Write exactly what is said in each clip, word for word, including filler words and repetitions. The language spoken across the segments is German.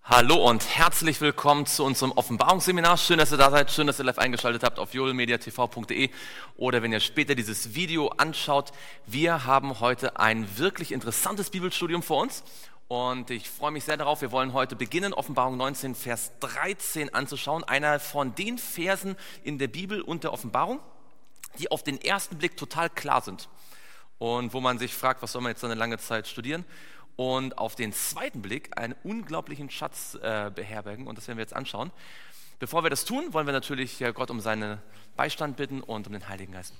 Hallo und herzlich willkommen zu unserem Offenbarungsseminar. Schön, dass ihr da seid, schön, dass ihr live eingeschaltet habt auf joelmediatv punkt de oder wenn ihr später dieses Video anschaut. Wir haben heute ein wirklich interessantes Bibelstudium vor uns und ich freue mich sehr darauf. Wir wollen heute beginnen, Offenbarung neunzehn, Vers dreizehn anzuschauen. Einer von den Versen in der Bibel und der Offenbarung, die auf den ersten Blick total klar sind und wo man sich fragt, was soll man jetzt so eine lange Zeit studieren? Und auf den zweiten Blick einen unglaublichen Schatz äh, beherbergen. Und das werden wir jetzt anschauen. Bevor wir das tun, wollen wir natürlich äh, Gott um seinen Beistand bitten und um den Heiligen Geist.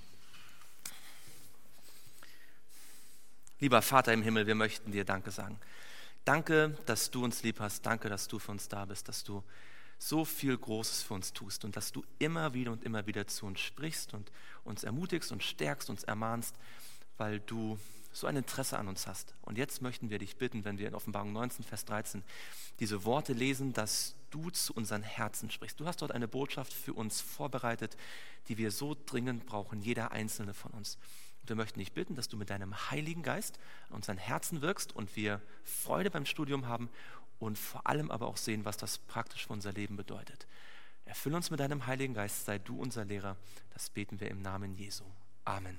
Lieber Vater im Himmel, wir möchten dir Danke sagen. Danke, dass du uns lieb hast. Danke, dass du für uns da bist, dass du so viel Großes für uns tust und dass du immer wieder und immer wieder zu uns sprichst und uns ermutigst und stärkst, uns ermahnst, weil du so ein Interesse an uns hast. Und jetzt möchten wir dich bitten, wenn wir in Offenbarung neunzehn, Vers dreizehn diese Worte lesen, dass du zu unseren Herzen sprichst. Du hast dort eine Botschaft für uns vorbereitet, die wir so dringend brauchen, jeder einzelne von uns. Und wir möchten dich bitten, dass du mit deinem Heiligen Geist an unseren Herzen wirkst und wir Freude beim Studium haben und vor allem aber auch sehen, was das praktisch für unser Leben bedeutet. Erfülle uns mit deinem Heiligen Geist, sei du unser Lehrer. Das beten wir im Namen Jesu. Amen.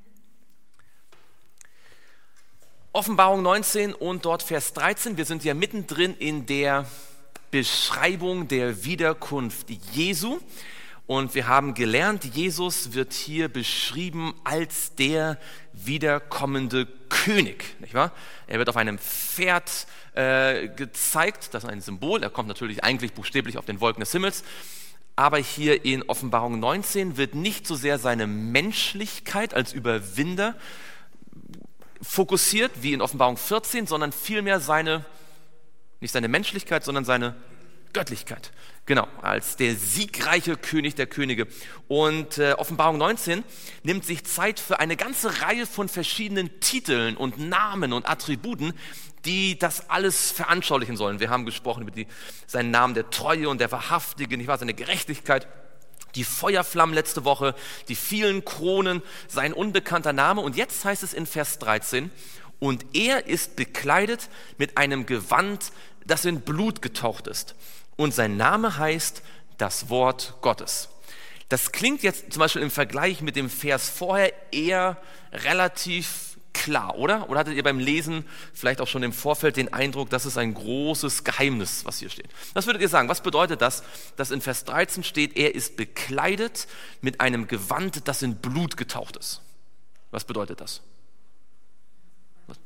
Offenbarung neunzehn und dort Vers dreizehn. Wir sind ja mittendrin in der Beschreibung der Wiederkunft Jesu. Und wir haben gelernt, Jesus wird hier beschrieben als der wiederkommende König, nicht wahr? Er wird auf einem Pferd äh, gezeigt, das ist ein Symbol. Er kommt natürlich eigentlich buchstäblich auf den Wolken des Himmels. Aber hier in Offenbarung neunzehn wird nicht so sehr seine Menschlichkeit als Überwinder fokussiert, wie in Offenbarung vierzehn, sondern vielmehr seine, nicht seine Menschlichkeit, sondern seine Göttlichkeit. Genau, als der siegreiche König der Könige. Und äh, Offenbarung neunzehn nimmt sich Zeit für eine ganze Reihe von verschiedenen Titeln und Namen und Attributen, die das alles veranschaulichen sollen. Wir haben gesprochen über die, seinen Namen der Treue und der Wahrhaftige, nicht wahr, seine Gerechtigkeit, die Feuerflammen letzte Woche, die vielen Kronen, sein unbekannter Name. Und jetzt heißt es in Vers dreizehn, und er ist bekleidet mit einem Gewand, das in Blut getaucht ist. Und sein Name heißt das Wort Gottes. Das klingt jetzt zum Beispiel im Vergleich mit dem Vers vorher eher relativ klar, oder? Oder hattet ihr beim Lesen vielleicht auch schon im Vorfeld den Eindruck, das ist ein großes Geheimnis, was hier steht? Was würdet ihr sagen? Was bedeutet das, dass in Vers dreizehn steht, er ist bekleidet mit einem Gewand, das in Blut getaucht ist? Was bedeutet das? Was?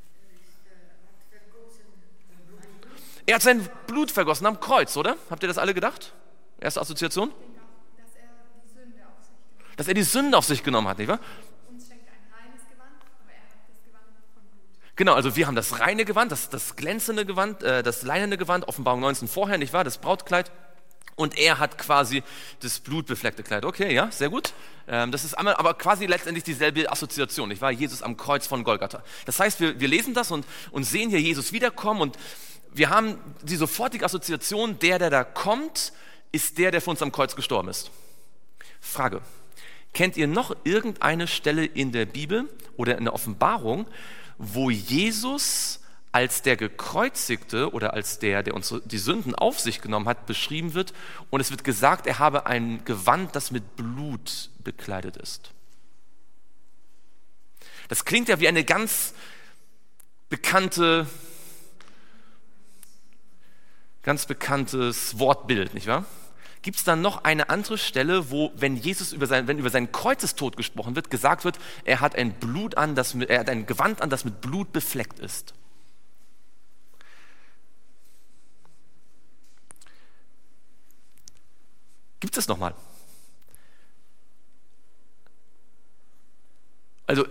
Er hat sein Blut vergossen am Kreuz, oder? Habt ihr das alle gedacht? Erste Assoziation? Dass er die Sünde auf sich genommen hat. Dass er die Sünde auf sich genommen hat, nicht wahr? Genau, also wir haben das reine Gewand, das, das glänzende Gewand, äh, das leinene Gewand, Offenbarung neunzehn vorher, nicht wahr, das Brautkleid. Und er hat quasi das blutbefleckte Kleid. Okay, ja, sehr gut. Ähm, das ist aber, aber quasi letztendlich dieselbe Assoziation, nicht wahr? Jesus am Kreuz von Golgatha. Das heißt, wir, wir lesen das und, und sehen hier Jesus wiederkommen und wir haben die sofortige Assoziation, der, der da kommt, ist der, der für uns am Kreuz gestorben ist. Frage, kennt ihr noch irgendeine Stelle in der Bibel oder in der Offenbarung, wo Jesus als der Gekreuzigte oder als der, der uns die Sünden auf sich genommen hat, beschrieben wird und es wird gesagt, er habe ein Gewand, das mit Blut bekleidet ist. Das klingt ja wie eine ganz bekannte, ganz bekanntes Wortbild, nicht wahr? Gibt es dann noch eine andere Stelle, wo, wenn Jesus über sein, wenn über seinen Kreuzestod gesprochen wird, gesagt wird, er hat ein Blut an, das, er hat ein Gewand an, das mit Blut befleckt ist? Gibt es nochmal? Also,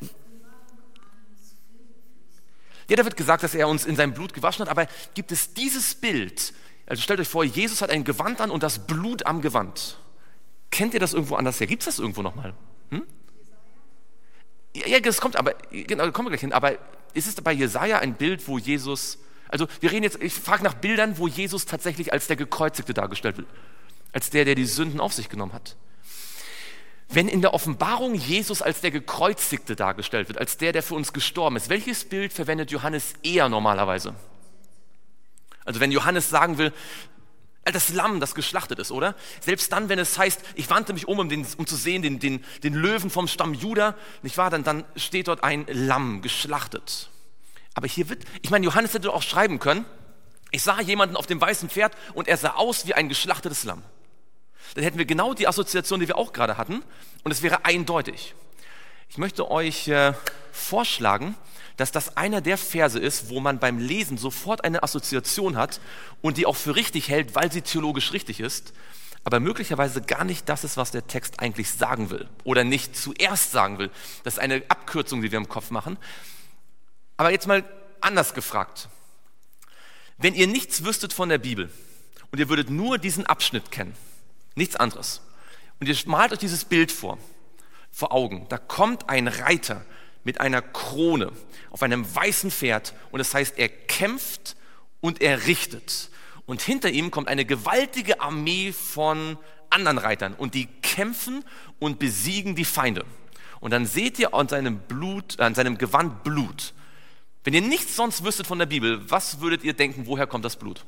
ja, da wird gesagt, dass er uns in seinem Blut gewaschen hat, aber gibt es dieses Bild? Also stellt euch vor, Jesus hat ein Gewand an und das Blut am Gewand. Kennt ihr das irgendwo anders her? Gibt es das irgendwo nochmal? Hm? Ja, ja, das kommt aber, genau, da kommen wir gleich hin. Aber ist es bei Jesaja ein Bild, wo Jesus, also wir reden jetzt, ich frage nach Bildern, wo Jesus tatsächlich als der Gekreuzigte dargestellt wird. Als der, der die Sünden auf sich genommen hat. Wenn in der Offenbarung Jesus als der Gekreuzigte dargestellt wird, als der, der für uns gestorben ist, welches Bild verwendet Johannes eher normalerweise? Also wenn Johannes sagen will, das Lamm, das geschlachtet ist, oder? Selbst dann, wenn es heißt, ich wandte mich um, um, den, um zu sehen, den, den, den Löwen vom Stamm Juda, nicht wahr? Dann, dann steht dort ein Lamm, geschlachtet. Aber hier wird, ich meine, Johannes hätte auch schreiben können, ich sah jemanden auf dem weißen Pferd und er sah aus wie ein geschlachtetes Lamm. Dann hätten wir genau die Assoziation, die wir auch gerade hatten, und es wäre eindeutig. Ich möchte euch äh, vorschlagen, dass das einer der Verse ist, wo man beim Lesen sofort eine Assoziation hat und die auch für richtig hält, weil sie theologisch richtig ist, aber möglicherweise gar nicht das ist, was der Text eigentlich sagen will oder nicht zuerst sagen will. Das ist eine Abkürzung, die wir im Kopf machen. Aber jetzt mal anders gefragt. Wenn ihr nichts wüsstet von der Bibel und ihr würdet nur diesen Abschnitt kennen, nichts anderes, und ihr malt euch dieses Bild vor, vor Augen, da kommt ein Reiter mit einer Krone auf einem weißen Pferd und das heißt, er kämpft und er richtet. Und hinter ihm kommt eine gewaltige Armee von anderen Reitern und die kämpfen und besiegen die Feinde. Und dann seht ihr an seinem Blut, an seinem Gewand Blut. Wenn ihr nichts sonst wüsstet von der Bibel, was würdet ihr denken, woher kommt das Blut?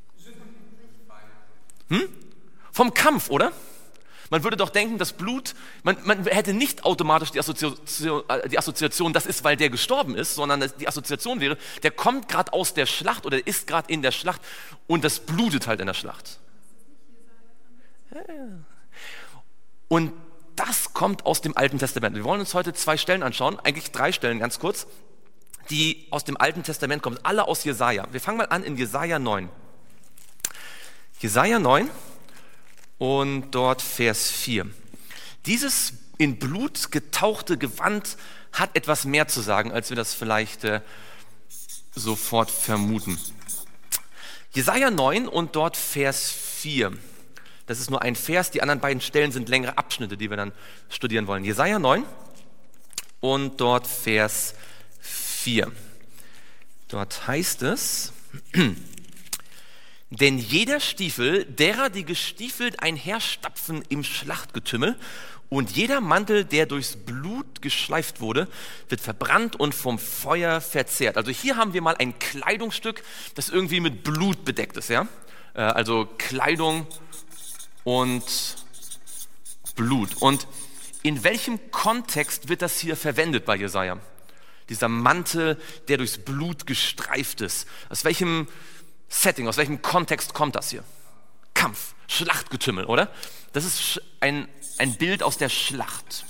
Hm? Vom Kampf, oder? Man würde doch denken, das Blut, man, man hätte nicht automatisch die Assoziation, die Assoziation, das ist, weil der gestorben ist, sondern die Assoziation wäre, der kommt gerade aus der Schlacht oder ist gerade in der Schlacht und das blutet halt in der Schlacht. Und das kommt aus dem Alten Testament. Wir wollen uns heute zwei Stellen anschauen, eigentlich drei Stellen ganz kurz, die aus dem Alten Testament kommen, alle aus Jesaja. Wir fangen mal an in Jesaja neun. Jesaja neun. Und dort Vers vier. Dieses in Blut getauchte Gewand hat etwas mehr zu sagen, als wir das vielleicht äh, sofort vermuten. Jesaja neun und dort Vers vier. Das ist nur ein Vers, die anderen beiden Stellen sind längere Abschnitte, die wir dann studieren wollen. Jesaja neun und dort Vers vier. Dort heißt es, denn jeder Stiefel derer, die gestiefelt einherstapfen im Schlachtgetümmel und jeder Mantel, der durchs Blut geschleift wurde, wird verbrannt und vom Feuer verzehrt. Also hier haben wir mal ein Kleidungsstück, das irgendwie mit Blut bedeckt ist. Ja? Also Kleidung und Blut. Und in welchem Kontext wird das hier verwendet bei Jesaja? Dieser Mantel, der durchs Blut gestreift ist. Aus welchem Setting, aus welchem Kontext kommt das hier? Kampf, Schlachtgetümmel, oder? Das ist ein, ein Bild aus der Schlacht.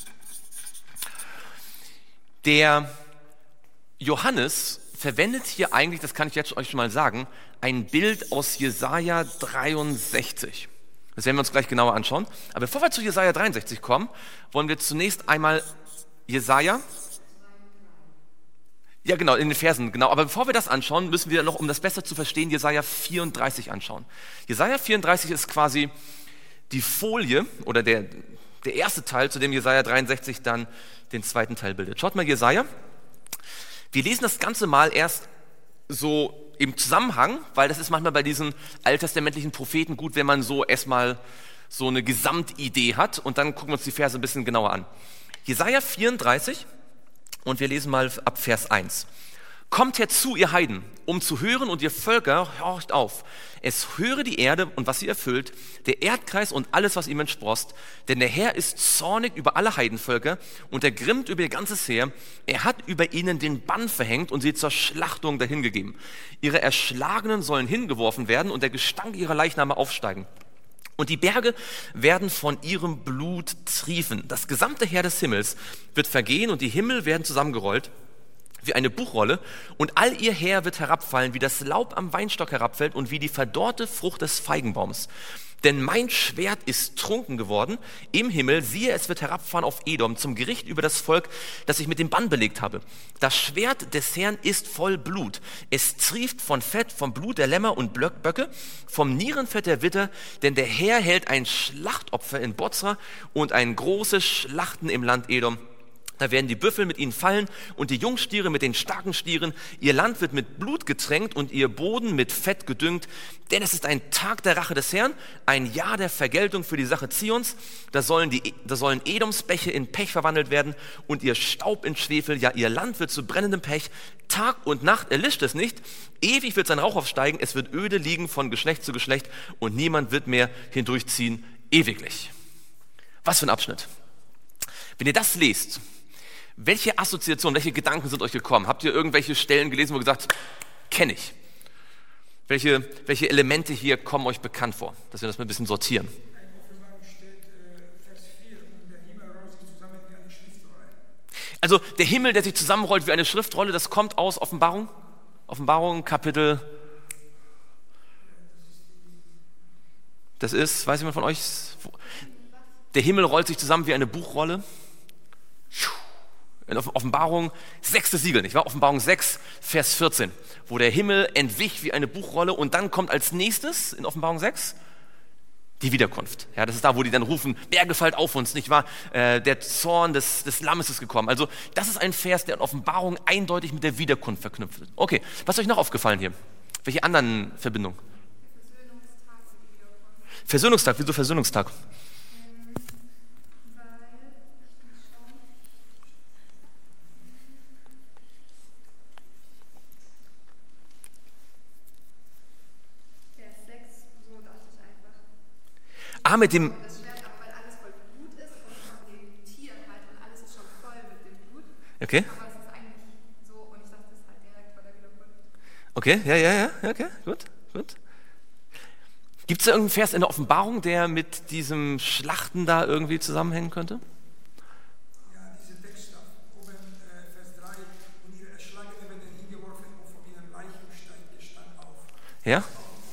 Der Johannes verwendet hier eigentlich, das kann ich jetzt euch schon mal sagen, ein Bild aus Jesaja dreiundsechzig. Das werden wir uns gleich genauer anschauen. Aber bevor wir zu Jesaja dreiundsechzig kommen, wollen wir zunächst einmal Jesaja Ja, genau, in den Versen, genau. Aber bevor wir das anschauen, müssen wir noch, um das besser zu verstehen, Jesaja vierunddreißig anschauen. Jesaja vierunddreißig ist quasi die Folie oder der, der erste Teil, zu dem Jesaja dreiundsechzig dann den zweiten Teil bildet. Schaut mal Jesaja. Wir lesen das Ganze mal erst so im Zusammenhang, weil das ist manchmal bei diesen alttestamentlichen Propheten gut, wenn man so erstmal so eine Gesamtidee hat und dann gucken wir uns die Verse ein bisschen genauer an. Jesaja vierunddreißig. Und wir lesen mal ab Vers eins. Kommt herzu, ihr Heiden, um zu hören und ihr Völker, horcht auf. Es höre die Erde und was sie erfüllt, der Erdkreis und alles, was ihm entsproßt. Denn der Herr ist zornig über alle Heidenvölker und er grimmt über ihr ganzes Heer. Er hat über ihnen den Bann verhängt und sie zur Schlachtung dahingegeben. Ihre Erschlagenen sollen hingeworfen werden und der Gestank ihrer Leichname aufsteigen. Und die Berge werden von ihrem Blut triefen. Das gesamte Heer des Himmels wird vergehen und die Himmel werden zusammengerollt wie eine Buchrolle und all ihr Heer wird herabfallen, wie das Laub am Weinstock herabfällt und wie die verdorrte Frucht des Feigenbaums. Denn mein Schwert ist trunken geworden im Himmel, siehe, es wird herabfahren auf Edom zum Gericht über das Volk, das ich mit dem Bann belegt habe. Das Schwert des Herrn ist voll Blut. Es trieft von Fett, vom Blut der Lämmer und Böcke, vom Nierenfett der Widder, denn der Herr hält ein Schlachtopfer in Bozra und ein großes Schlachten im Land Edom. Da werden die Büffel mit ihnen fallen und die Jungstiere mit den starken Stieren. Ihr Land wird mit Blut getränkt und ihr Boden mit Fett gedüngt. Denn es ist ein Tag der Rache des Herrn, ein Jahr der Vergeltung für die Sache Zions. Da sollen, die, da sollen Edoms Bäche in Pech verwandelt werden und ihr Staub in Schwefel. Ja, ihr Land wird zu brennendem Pech. Tag und Nacht erlischt es nicht. Ewig wird sein Rauch aufsteigen. Es wird öde liegen von Geschlecht zu Geschlecht und niemand wird mehr hindurchziehen ewiglich. Was für ein Abschnitt. Wenn ihr das lest, welche Assoziationen, welche Gedanken sind euch gekommen? Habt ihr irgendwelche Stellen gelesen, wo ihr gesagt, kenne ich? Welche, welche Elemente hier kommen euch bekannt vor? Dass wir das mal ein bisschen sortieren. Also der Himmel, der sich zusammenrollt wie eine Schriftrolle, das kommt aus Offenbarung? Offenbarung, Kapitel. Das ist, weiß jemand von euch? Der Himmel rollt sich zusammen wie eine Buchrolle. In Offenbarung, sechstes Siegel, nicht wahr? Offenbarung sechs, Vers vierzehn, wo der Himmel entwich wie eine Buchrolle und dann kommt als nächstes in Offenbarung sechs die Wiederkunft. Ja, das ist da, wo die dann rufen, Berge fallt auf uns, nicht wahr? Äh, der Zorn des, des Lammes ist gekommen. Also das ist ein Vers, der in Offenbarung eindeutig mit der Wiederkunft verknüpft wird. Okay, was ist euch noch aufgefallen hier? Welche anderen Verbindungen? Versöhnungstag. Versöhnungstag, wieso Versöhnungstag? Ah, mit dem... Das Schwert, aber weil alles voll Blut ist und von den Tieren halt und alles ist schon voll mit dem Blut. Okay. Aber es ist eigentlich so und ich dachte, das ist halt direkt vor der Wiederkunft. Okay, ja, ja, ja, okay, gut, gut. Gibt es da irgendeinen Vers in der Offenbarung, der mit diesem Schlachten da irgendwie zusammenhängen könnte? Ja, diese Text oben, äh, Vers drei, und ihre Erschlagene werden hingeworfen und von ihren Leichen steigt ihr Stand auf. Ja?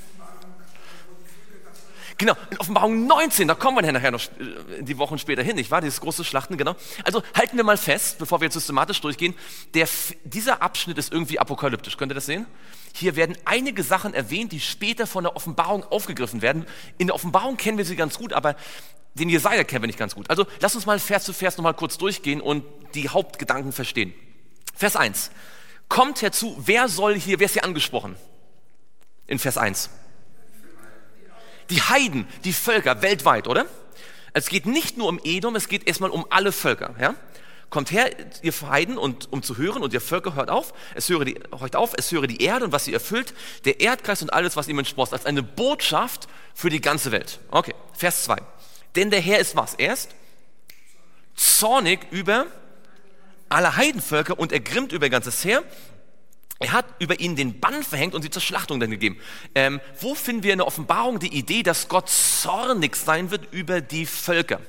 Genau, in Offenbarung neunzehn, da kommen wir ja nachher noch die Wochen später hin, nicht wahr? Dieses große Schlachten, genau. Also halten wir mal fest, bevor wir jetzt systematisch durchgehen, der, dieser Abschnitt ist irgendwie apokalyptisch. Könnt ihr das sehen? Hier werden einige Sachen erwähnt, die später von der Offenbarung aufgegriffen werden. In der Offenbarung kennen wir sie ganz gut, aber den Jesaja kennen wir nicht ganz gut. Also lass uns mal Vers zu Vers nochmal kurz durchgehen und die Hauptgedanken verstehen. Vers eins. Kommt herzu, wer soll hier, wer ist hier angesprochen? In Vers eins. Die Heiden, die Völker weltweit, oder? Es geht nicht nur um Edom, es geht erstmal um alle Völker. Ja? Kommt her, ihr Heiden, und, um zu hören, und ihr Völker hört auf, es höre die, hört auf, es höre die Erde und was sie erfüllt, der Erdkreis und alles, was ihm entsproßt, als eine Botschaft für die ganze Welt. Okay, Vers zwei. Denn der Herr ist was? Er ist zornig über alle Heidenvölker und er grimmt über ihr ganzes Heer. Er hat über ihnen den Bann verhängt und sie zur Schlachtung dann gegeben. Ähm, wo finden wir in der Offenbarung die Idee, dass Gott zornig sein wird über die Völker?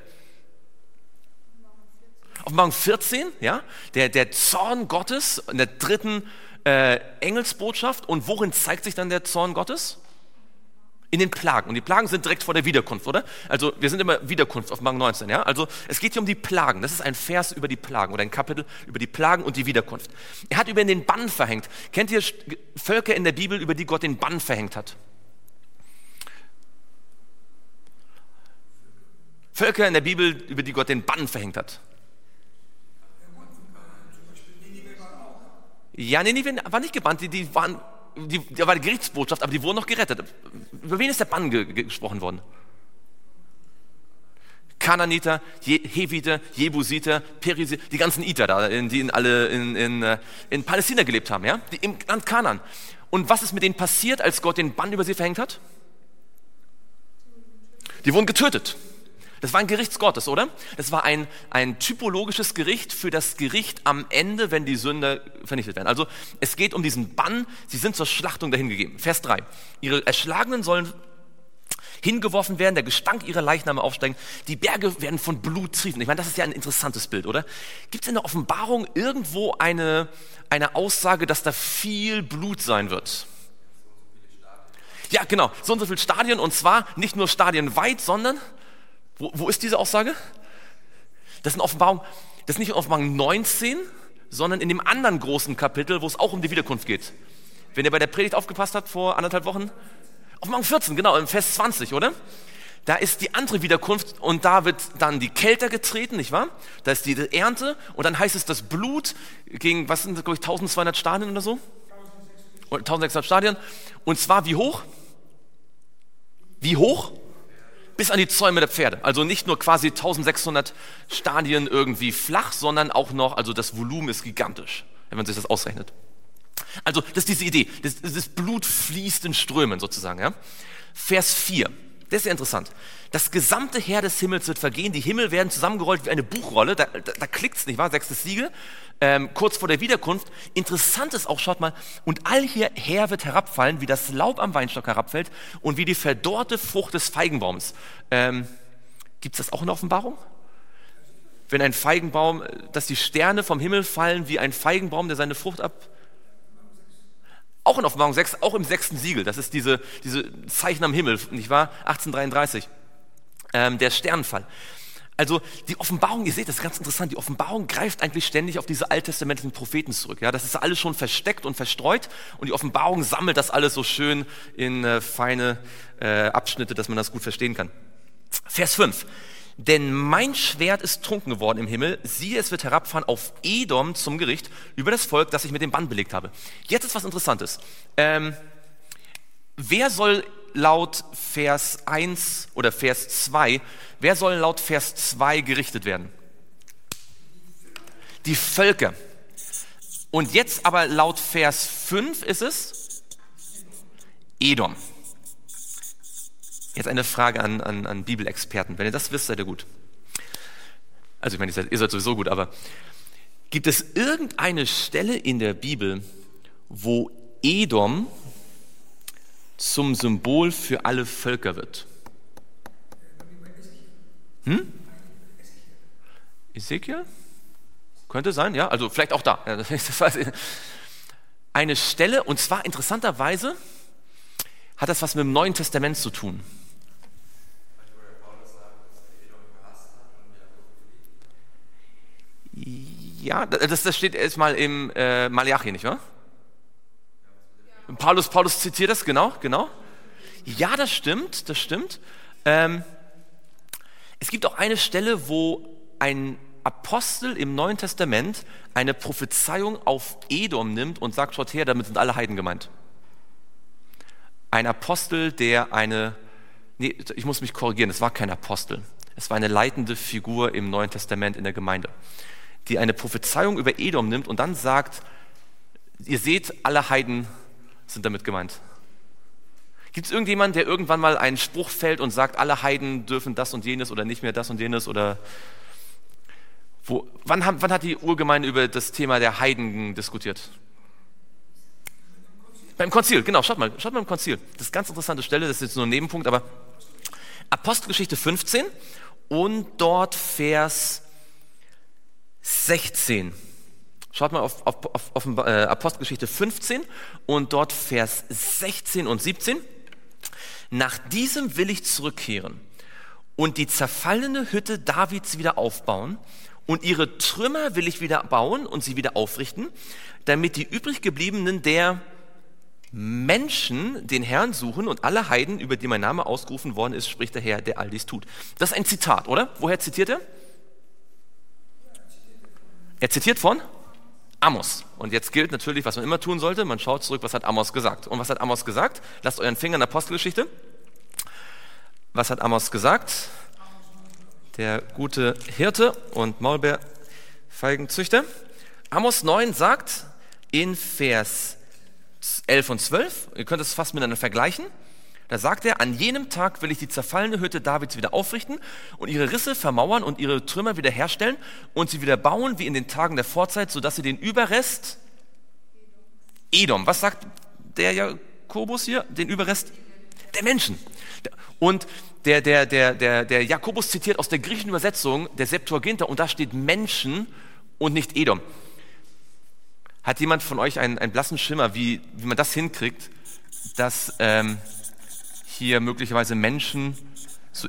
Offenbarung vierzehn, ja, der, der Zorn Gottes in der dritten äh, Engelsbotschaft. Und worin zeigt sich dann der Zorn Gottes? In den Plagen. Und die Plagen sind direkt vor der Wiederkunft, oder? Also wir sind immer Wiederkunft, Offenbarung neunzehn, ja? Also es geht hier um die Plagen. Das ist ein Vers über die Plagen oder ein Kapitel über die Plagen und die Wiederkunft. Er hat über ihn den Bann verhängt. Kennt ihr Völker in der Bibel, über die Gott den Bann verhängt hat? Völker in der Bibel, über die Gott den Bann verhängt hat. Ja, Ninive war nicht gebannt, die, die waren... Die, da war die Gerichtsbotschaft, aber die wurden noch gerettet. Über wen ist der Bann ge- ge- gesprochen worden? Kananiter, Je- Heviter, Jebusiter, Perisiter, die ganzen Iter da, in, die in alle in, in, in Palästina gelebt haben, ja? Die im Land Kanaan. Und was ist mit denen passiert, als Gott den Bann über sie verhängt hat? Die wurden getötet. Das war ein Gericht Gottes, oder? Das war ein, ein typologisches Gericht für das Gericht am Ende, wenn die Sünder vernichtet werden. Also es geht um diesen Bann, sie sind zur Schlachtung dahingegeben. Vers drei. Ihre Erschlagenen sollen hingeworfen werden, der Gestank ihrer Leichname aufsteigen, die Berge werden von Blut triefen. Ich meine, das ist ja ein interessantes Bild, oder? Gibt es in der Offenbarung irgendwo eine, eine Aussage, dass da viel Blut sein wird? Ja, genau, so und so viele Stadien, und zwar nicht nur stadienweit, sondern... Wo, wo ist diese Aussage? Das ist in Offenbarung, das ist nicht in Offenbarung neunzehn, sondern in dem anderen großen Kapitel, wo es auch um die Wiederkunft geht. Wenn ihr bei der Predigt aufgepasst habt vor anderthalb Wochen. Offenbarung vierzehn, genau, im Vers zwanzig, oder? Da ist die andere Wiederkunft und da wird dann die Kälte getreten, nicht wahr? Da ist die Ernte und dann heißt es, das Blut gegen, was sind das, glaube ich, zwölfhundert Stadien oder so? Und eintausendsechshundert Stadien. Und zwar wie hoch? Wie hoch? Bis an die Zäume der Pferde. Also nicht nur quasi eintausendsechshundert Stadien irgendwie flach, sondern auch noch, also das Volumen ist gigantisch, wenn man sich das ausrechnet. Also das ist diese Idee, das, das Blut fließt in Strömen sozusagen. Ja? Vers vier. Das ist sehr interessant. Das gesamte Heer des Himmels wird vergehen, die Himmel werden zusammengerollt wie eine Buchrolle, da, da, da klickt es, nicht wahr? Sechstes Siegel, ähm, kurz vor der Wiederkunft. Interessant ist auch, schaut mal, und all hier Heer wird herabfallen, wie das Laub am Weinstock herabfällt und wie die verdorrte Frucht des Feigenbaums. Ähm, Gibt es das auch in der Offenbarung? Wenn ein Feigenbaum, dass die Sterne vom Himmel fallen wie ein Feigenbaum, der seine Frucht ab... Auch in Offenbarung sechs, auch im sechsten Siegel, das ist diese, diese Zeichen am Himmel, nicht wahr? achtzehnhundertdreiunddreißig, ähm, der Sternenfall. Also die Offenbarung, ihr seht, das ist ganz interessant, die Offenbarung greift eigentlich ständig auf diese alttestamentlichen Propheten zurück. Ja? Das ist alles schon versteckt und verstreut und die Offenbarung sammelt das alles so schön in äh, feine äh, Abschnitte, dass man das gut verstehen kann. Vers fünf. Denn mein Schwert ist trunken geworden im Himmel, siehe, es wird herabfahren auf Edom zum Gericht über das Volk, das ich mit dem Bann belegt habe. Jetzt ist was Interessantes. Ähm, wer soll laut Vers eins oder Vers zwei, wer soll laut Vers zwei gerichtet werden? Die Völker. Und jetzt aber laut Vers fünf ist es Edom. Jetzt eine Frage an, an, an Bibelexperten. Wenn ihr das wisst, seid ihr gut. Also ich meine, ihr seid, ihr seid sowieso gut, aber gibt es irgendeine Stelle in der Bibel, wo Edom zum Symbol für alle Völker wird? Hm? Ezekiel? Könnte sein, ja. Also vielleicht auch da. Ja, das weiß ich. Eine Stelle, und zwar interessanterweise hat das was mit dem Neuen Testament zu tun. Ja, das, das steht erstmal im äh, Malachi, nicht wahr? Paulus, Paulus zitiert das, genau, genau. Ja, das stimmt, das stimmt. Ähm, es gibt auch eine Stelle, wo ein Apostel im Neuen Testament eine Prophezeiung auf Edom nimmt und sagt, schaut her, damit sind alle Heiden gemeint. Ein Apostel, der eine, nee, ich muss mich korrigieren, es war kein Apostel. Es war eine leitende Figur im Neuen Testament in der Gemeinde, die eine Prophezeiung über Edom nimmt und dann sagt, ihr seht, alle Heiden sind damit gemeint. Gibt es irgendjemanden, der irgendwann mal einen Spruch fällt und sagt, alle Heiden dürfen das und jenes oder nicht mehr das und jenes? Oder wo, wann, haben, wann hat die Urgemeinde über das Thema der Heiden diskutiert? Beim Konzil, genau, schaut mal, schaut mal im Konzil. Das ist eine ganz interessante Stelle, das ist jetzt nur ein Nebenpunkt, aber Apostelgeschichte fünfzehn und dort Vers sechzehn. Schaut mal auf, auf, auf, auf äh, Apostelgeschichte fünfzehn und dort Vers sechzehn und siebzehn. Nach diesem will ich zurückkehren und die zerfallene Hütte Davids wieder aufbauen und ihre Trümmer will ich wieder bauen und sie wieder aufrichten, damit die übrig gebliebenen der Menschen den Herrn suchen und alle Heiden, über die mein Name ausgerufen worden ist, spricht der Herr, der all dies tut. Das ist ein Zitat, oder? Woher zitiert er? Er zitiert von Amos. Und jetzt gilt natürlich, was man immer tun sollte, man schaut zurück, was hat Amos gesagt. Und was hat Amos gesagt? Lasst euren Finger in der Apostelgeschichte. Was hat Amos gesagt? Der gute Hirte und Maulbeerfeigenzüchter. Amos neun sagt in Vers elf und zwölf, ihr könnt es fast miteinander vergleichen, da sagt er, an jenem Tag will ich die zerfallene Hütte Davids wieder aufrichten und ihre Risse vermauern und ihre Trümmer wieder herstellen und sie wieder bauen wie in den Tagen der Vorzeit, sodass sie den Überrest Edom, was sagt der Jakobus hier? Den Überrest der Menschen. Und der, der, der, der, der Jakobus zitiert aus der griechischen Übersetzung der Septuaginta und da steht Menschen und nicht Edom. Hat jemand von euch einen, einen blassen Schimmer, wie, wie man das hinkriegt, dass ähm, hier möglicherweise Menschen... So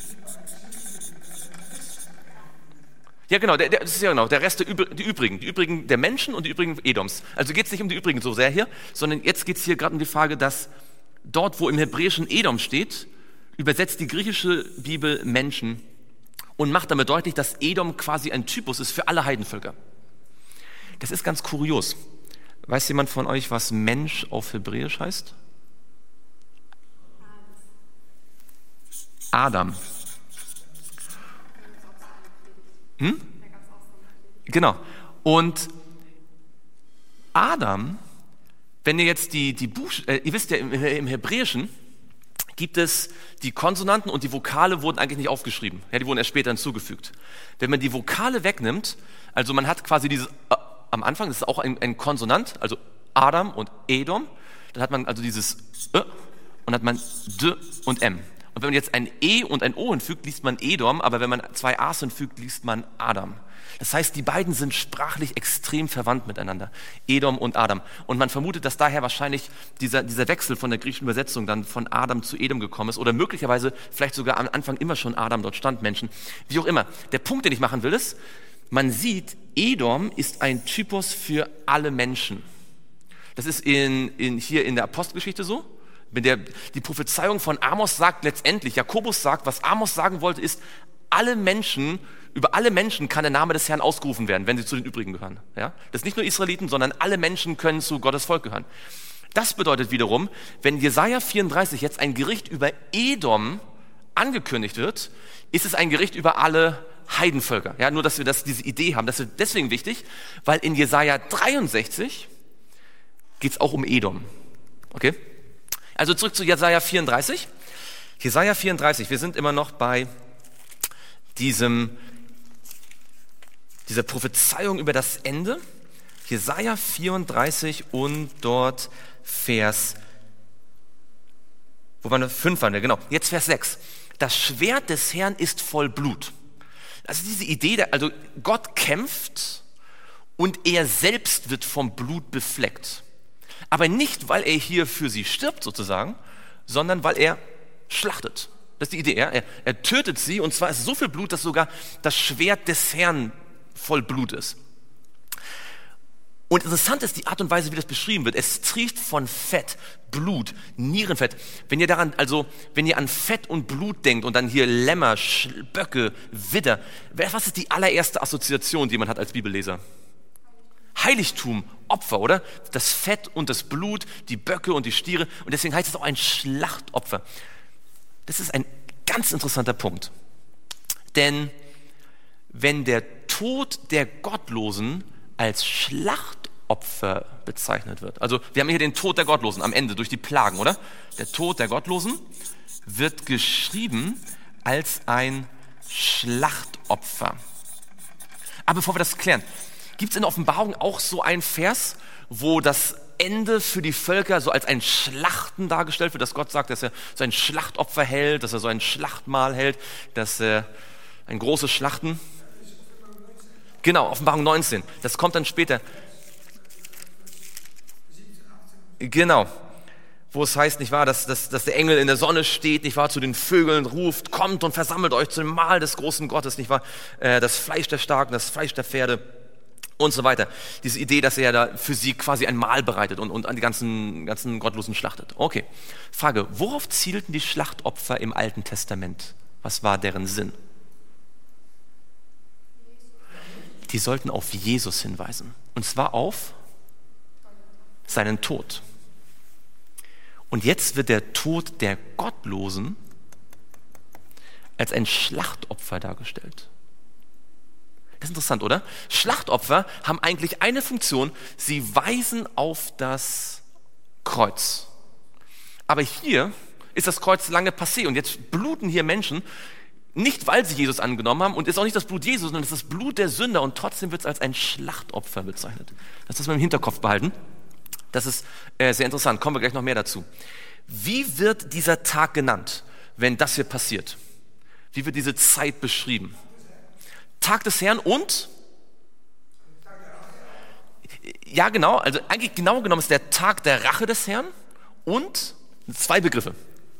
ja genau, der, der, das ist ja genau, der Rest, der Übr- die Übrigen, die Übrigen der Menschen und die Übrigen Edoms. Also geht es nicht um die Übrigen so sehr hier, sondern jetzt geht es hier gerade um die Frage, dass dort, wo im Hebräischen Edom steht, übersetzt die griechische Bibel Menschen und macht damit deutlich, dass Edom quasi ein Typus ist für alle Heidenvölker. Das ist ganz kurios. Weiß jemand von euch, was Mensch auf Hebräisch heißt? Adam. Hm? Genau. Und Adam, wenn ihr jetzt die, die Buch, äh, ihr wisst ja, im, im Hebräischen gibt es die Konsonanten und die Vokale wurden eigentlich nicht aufgeschrieben. Ja, die wurden erst später hinzugefügt. Wenn man die Vokale wegnimmt, also man hat quasi dieses äh, am Anfang, das ist auch ein, ein Konsonant, also Adam und Edom, dann hat man also dieses äh, und hat man d und m. Und wenn man jetzt ein E und ein O hinfügt, liest man Edom, aber wenn man zwei A's hinfügt, liest man Adam. Das heißt, die beiden sind sprachlich extrem verwandt miteinander, Edom und Adam. Und man vermutet, dass daher wahrscheinlich dieser, dieser Wechsel von der griechischen Übersetzung dann von Adam zu Edom gekommen ist oder möglicherweise vielleicht sogar am Anfang immer schon Adam dort stand, Menschen. Wie auch immer. Der Punkt, den ich machen will, ist, man sieht, Edom ist ein Typus für alle Menschen. Das ist in, in, hier in der Apostelgeschichte so. Wenn der, die Prophezeiung von Amos sagt letztendlich, Jakobus sagt, was Amos sagen wollte, ist, alle Menschen, über alle Menschen kann der Name des Herrn ausgerufen werden, wenn sie zu den übrigen gehören. Ja? Das ist nicht nur Israeliten, sondern alle Menschen können zu Gottes Volk gehören. Das bedeutet wiederum, wenn Jesaja vierunddreißig jetzt ein Gericht über Edom angekündigt wird, ist es ein Gericht über alle Heidenvölker. Ja, nur, dass wir das, diese Idee haben. Das ist deswegen wichtig, weil in Jesaja dreiundsechzig geht es auch um Edom. Okay? Also zurück zu Jesaja vierunddreißig. Jesaja vierunddreißig, wir sind immer noch bei diesem, dieser Prophezeiung über das Ende. Jesaja vierunddreißig und dort Vers, wo waren wir? fünf waren wir, genau. Jetzt Vers sechs. Das Schwert des Herrn ist voll Blut. Also diese Idee, also Gott kämpft und er selbst wird vom Blut befleckt. Aber nicht, weil er hier für sie stirbt sozusagen, sondern weil er schlachtet. Das ist die Idee. Ja? Er, er tötet sie und zwar ist so viel Blut, dass sogar das Schwert des Herrn voll Blut ist. Und interessant ist die Art und Weise, wie das beschrieben wird. Es trieft von Fett, Blut, Nierenfett. Wenn ihr daran, also wenn ihr an Fett und Blut denkt und dann hier Lämmer, Böcke, Widder, was ist die allererste Assoziation, die man hat als Bibelleser? Heiligtum, Opfer, oder? Das Fett und das Blut, die Böcke und die Stiere. Und deswegen heißt es auch ein Schlachtopfer. Das ist ein ganz interessanter Punkt. Denn wenn der Tod der Gottlosen als Schlachtopfer bezeichnet wird, also wir haben hier den Tod der Gottlosen am Ende durch die Plagen, oder? Der Tod der Gottlosen wird geschrieben als ein Schlachtopfer. Aber bevor wir das klären, gibt es in der Offenbarung auch so einen Vers, wo das Ende für die Völker so als ein Schlachten dargestellt wird, dass Gott sagt, dass er so ein Schlachtopfer hält, dass er so ein Schlachtmahl hält, dass er ein großes Schlachten. Genau, Offenbarung neunzehn. Das kommt dann später. Genau. Wo es heißt, nicht wahr, dass, dass, dass der Engel in der Sonne steht, nicht wahr, zu den Vögeln ruft, kommt und versammelt euch zu dem Mahl des großen Gottes, nicht wahr, äh, das Fleisch der Starken, das Fleisch der Pferde und so weiter. Diese Idee, dass er da für sie quasi ein Mahl bereitet und, und an die ganzen, ganzen Gottlosen schlachtet. Okay. Frage, worauf zielten die Schlachtopfer im Alten Testament? Was war deren Sinn? Die sollten auf Jesus hinweisen. Und zwar auf seinen Tod. Und jetzt wird der Tod der Gottlosen als ein Schlachtopfer dargestellt. Das ist interessant, oder? Schlachtopfer haben eigentlich eine Funktion, sie weisen auf das Kreuz. Aber hier ist das Kreuz lange passé und jetzt bluten hier Menschen, nicht weil sie Jesus angenommen haben und ist auch nicht das Blut Jesus, sondern es ist das Blut der Sünder und trotzdem wird es als ein Schlachtopfer bezeichnet. Das muss man im Hinterkopf behalten. Das ist äh, sehr interessant, kommen wir gleich noch mehr dazu. Wie wird dieser Tag genannt, wenn das hier passiert? Wie wird diese Zeit beschrieben? Tag des Herrn und? Ja, genau, also eigentlich genau genommen ist der Tag der Rache des Herrn und zwei Begriffe.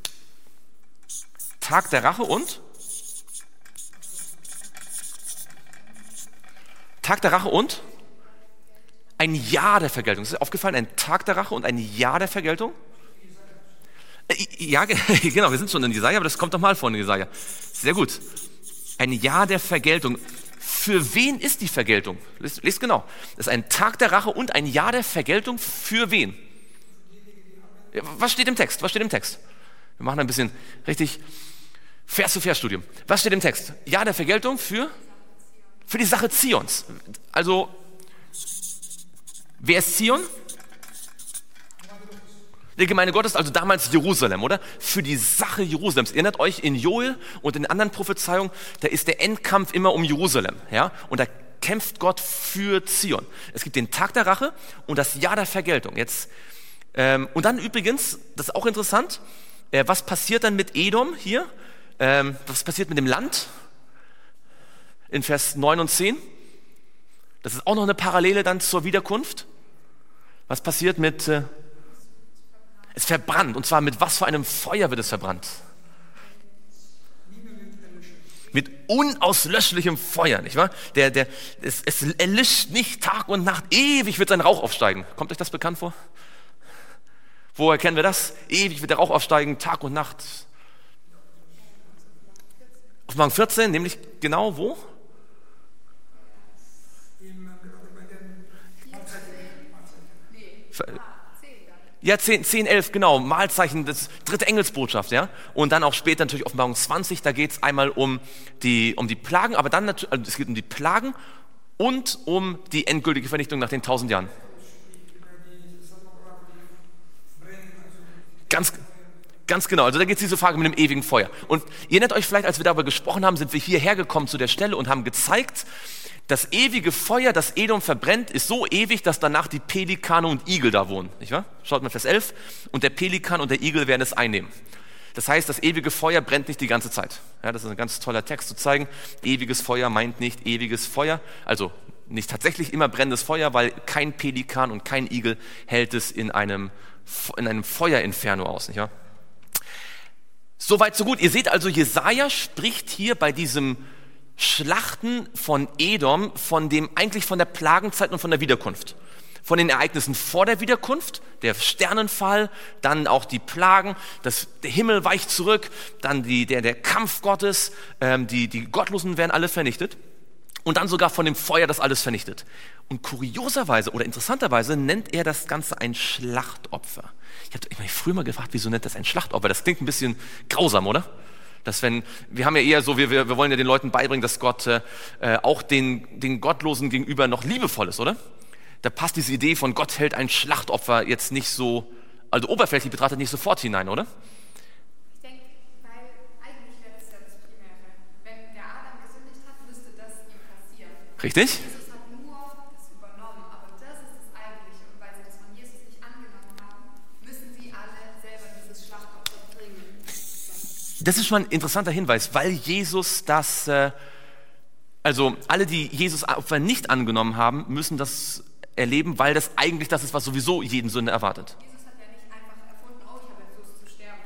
Tag der Rache und? Tag der Rache und? Ein Jahr der Vergeltung. Ist dir aufgefallen? Ein Tag der Rache und ein Jahr der Vergeltung? Ja, genau, wir sind schon in Jesaja, aber das kommt doch mal vor in Jesaja. Sehr gut. Ein Jahr der Vergeltung. Für wen ist die Vergeltung? Lest, lest genau. Das ist ein Tag der Rache und ein Jahr der Vergeltung für wen? Was steht im Text? Was steht im Text? Wir machen ein bisschen richtig Vers-zu-Vers-Studium. Was steht im Text? Jahr der Vergeltung für? Für die Sache Zions. Also, wer ist Zion? Die Gemeinde Gottes, also damals Jerusalem, oder? Für die Sache Jerusalems. Erinnert euch, in Joel und in anderen Prophezeiungen, da ist der Endkampf immer um Jerusalem, ja? Und da kämpft Gott für Zion. Es gibt den Tag der Rache und das Jahr der Vergeltung. Jetzt, ähm, und dann übrigens, das ist auch interessant, äh, was passiert dann mit Edom hier? Ähm, was passiert mit dem Land? In Vers neun und zehn. Das ist auch noch eine Parallele dann zur Wiederkunft. Was passiert mit... Äh, Es verbrannt. Und zwar mit was für einem Feuer wird es verbrannt? Mit unauslöschlichem Feuer, nicht wahr? Der, der, es, es erlischt nicht Tag und Nacht. Ewig wird sein Rauch aufsteigen. Kommt euch das bekannt vor? Woher kennen wir das? Ewig wird der Rauch aufsteigen, Tag und Nacht. Offenbarung vierzehn, nämlich genau wo? Ja, zehn, zehn, elf, genau, Mahlzeichen, das dritte Engelsbotschaft, ja. Und dann auch später natürlich Offenbarung zwanzig, da geht es einmal um die, um die Plagen, aber dann natürlich, also es geht um die Plagen und um die endgültige Vernichtung nach den tausend Jahren. Ganz, ganz genau, also da geht es diese Frage mit dem ewigen Feuer. Und ihr erinnert euch vielleicht, als wir darüber gesprochen haben, sind wir hierher gekommen zu der Stelle und haben gezeigt, das ewige Feuer, das Edom verbrennt, ist so ewig, dass danach die Pelikane und Igel da wohnen. Nicht wahr? Schaut mal Vers elf. Und der Pelikan und der Igel werden es einnehmen. Das heißt, das ewige Feuer brennt nicht die ganze Zeit. Ja, das ist ein ganz toller Text zu zeigen. Ewiges Feuer meint nicht ewiges Feuer. Also nicht tatsächlich immer brennendes Feuer, weil kein Pelikan und kein Igel hält es in einem, in einem Feuerinferno aus. Nicht wahr? Soweit, so gut. Ihr seht also, Jesaja spricht hier bei diesem Schlachten von Edom, von dem, eigentlich von der Plagenzeit und von der Wiederkunft. Von den Ereignissen vor der Wiederkunft, der Sternenfall, dann auch die Plagen, das, der Himmel weicht zurück, dann die, der, der Kampf Gottes, ähm, die, die Gottlosen werden alle vernichtet und dann sogar von dem Feuer, das alles vernichtet. Und kurioserweise oder interessanterweise nennt er das Ganze ein Schlachtopfer. Ich habe mich früher mal gefragt, wieso nennt das ein Schlachtopfer? Das klingt ein bisschen grausam, oder? Dass wenn, wir haben ja eher so, wir, wir, wir wollen ja den Leuten beibringen, dass Gott äh, auch den, den Gottlosen gegenüber noch liebevoll ist, oder? Da passt diese Idee von Gott hält ein Schlachtopfer jetzt nicht so, also oberflächlich betrachtet nicht sofort hinein, oder? Ich denke, weil eigentlich wäre das ja das Primäre. Wenn der Adam gesündigt hat, müsste das ihm passieren. Richtig? Jesus hat nur das übernommen, aber das ist das Eigentliche. Und weil sie das von Jesus nicht angenommen haben, müssen sie alle selber dieses Schlachtopfer bringen. Das ist schon ein interessanter Hinweis, weil Jesus das, äh, also alle, die Jesus Opfer nicht angenommen haben, müssen das erleben, weil das eigentlich das ist, was sowieso jeden Sünder erwartet. Jesus hat ja nicht einfach erfunden, oh, ich habe jetzt Lust zu sterben.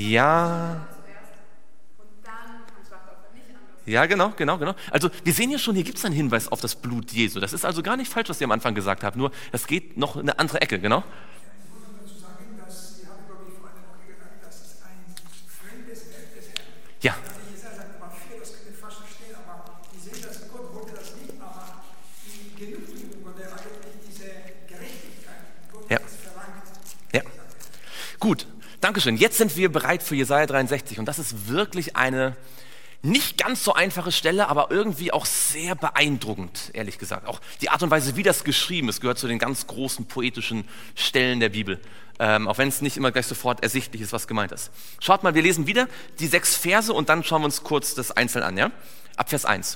Ja, Zuerst und dann kann Schlachtopfer nicht anders. ja, genau, genau, genau. Also wir sehen ja schon, hier gibt es einen Hinweis auf das Blut Jesu. Das ist also gar nicht falsch, was ihr am Anfang gesagt habt, nur das geht noch in eine andere Ecke, genau. Ich muss noch dazu sagen, dass, Sie haben, glaube ich, vor einer Woche gesagt, das ist ein fremdes Werk des Herrn. Ja, Also Jesaja sagt mal vier, das könnt ihr fast verstehen, aber die sehen, dass Gott wollte das nicht, aber die Genugtuung oder eigentlich diese Gerechtigkeit, Gott Ja. hat es verlangt. ja. Gut, Dankeschön. Jetzt sind wir bereit für Jesaja dreiundsechzig und das ist wirklich eine nicht ganz so einfache Stelle, aber irgendwie auch sehr beeindruckend, ehrlich gesagt. Auch die Art und Weise, wie das geschrieben ist, gehört zu den ganz großen poetischen Stellen der Bibel. Ähm, auch wenn es nicht immer gleich sofort ersichtlich ist, was gemeint ist. Schaut mal, wir lesen wieder die sechs Verse und dann schauen wir uns kurz das einzeln an. Ja? Ab Vers eins.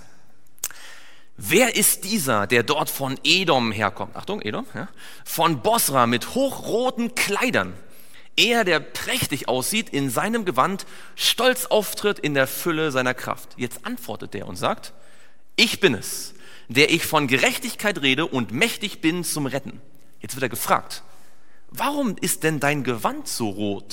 Wer ist dieser, der dort von Edom herkommt? Achtung, Edom. Ja? Von Bosra mit hochroten Kleidern. Er, der prächtig aussieht, in seinem Gewand, stolz auftritt in der Fülle seiner Kraft. Jetzt antwortet er und sagt, ich bin es, der ich von Gerechtigkeit rede und mächtig bin zum Retten. Jetzt wird er gefragt, warum ist denn dein Gewand so rot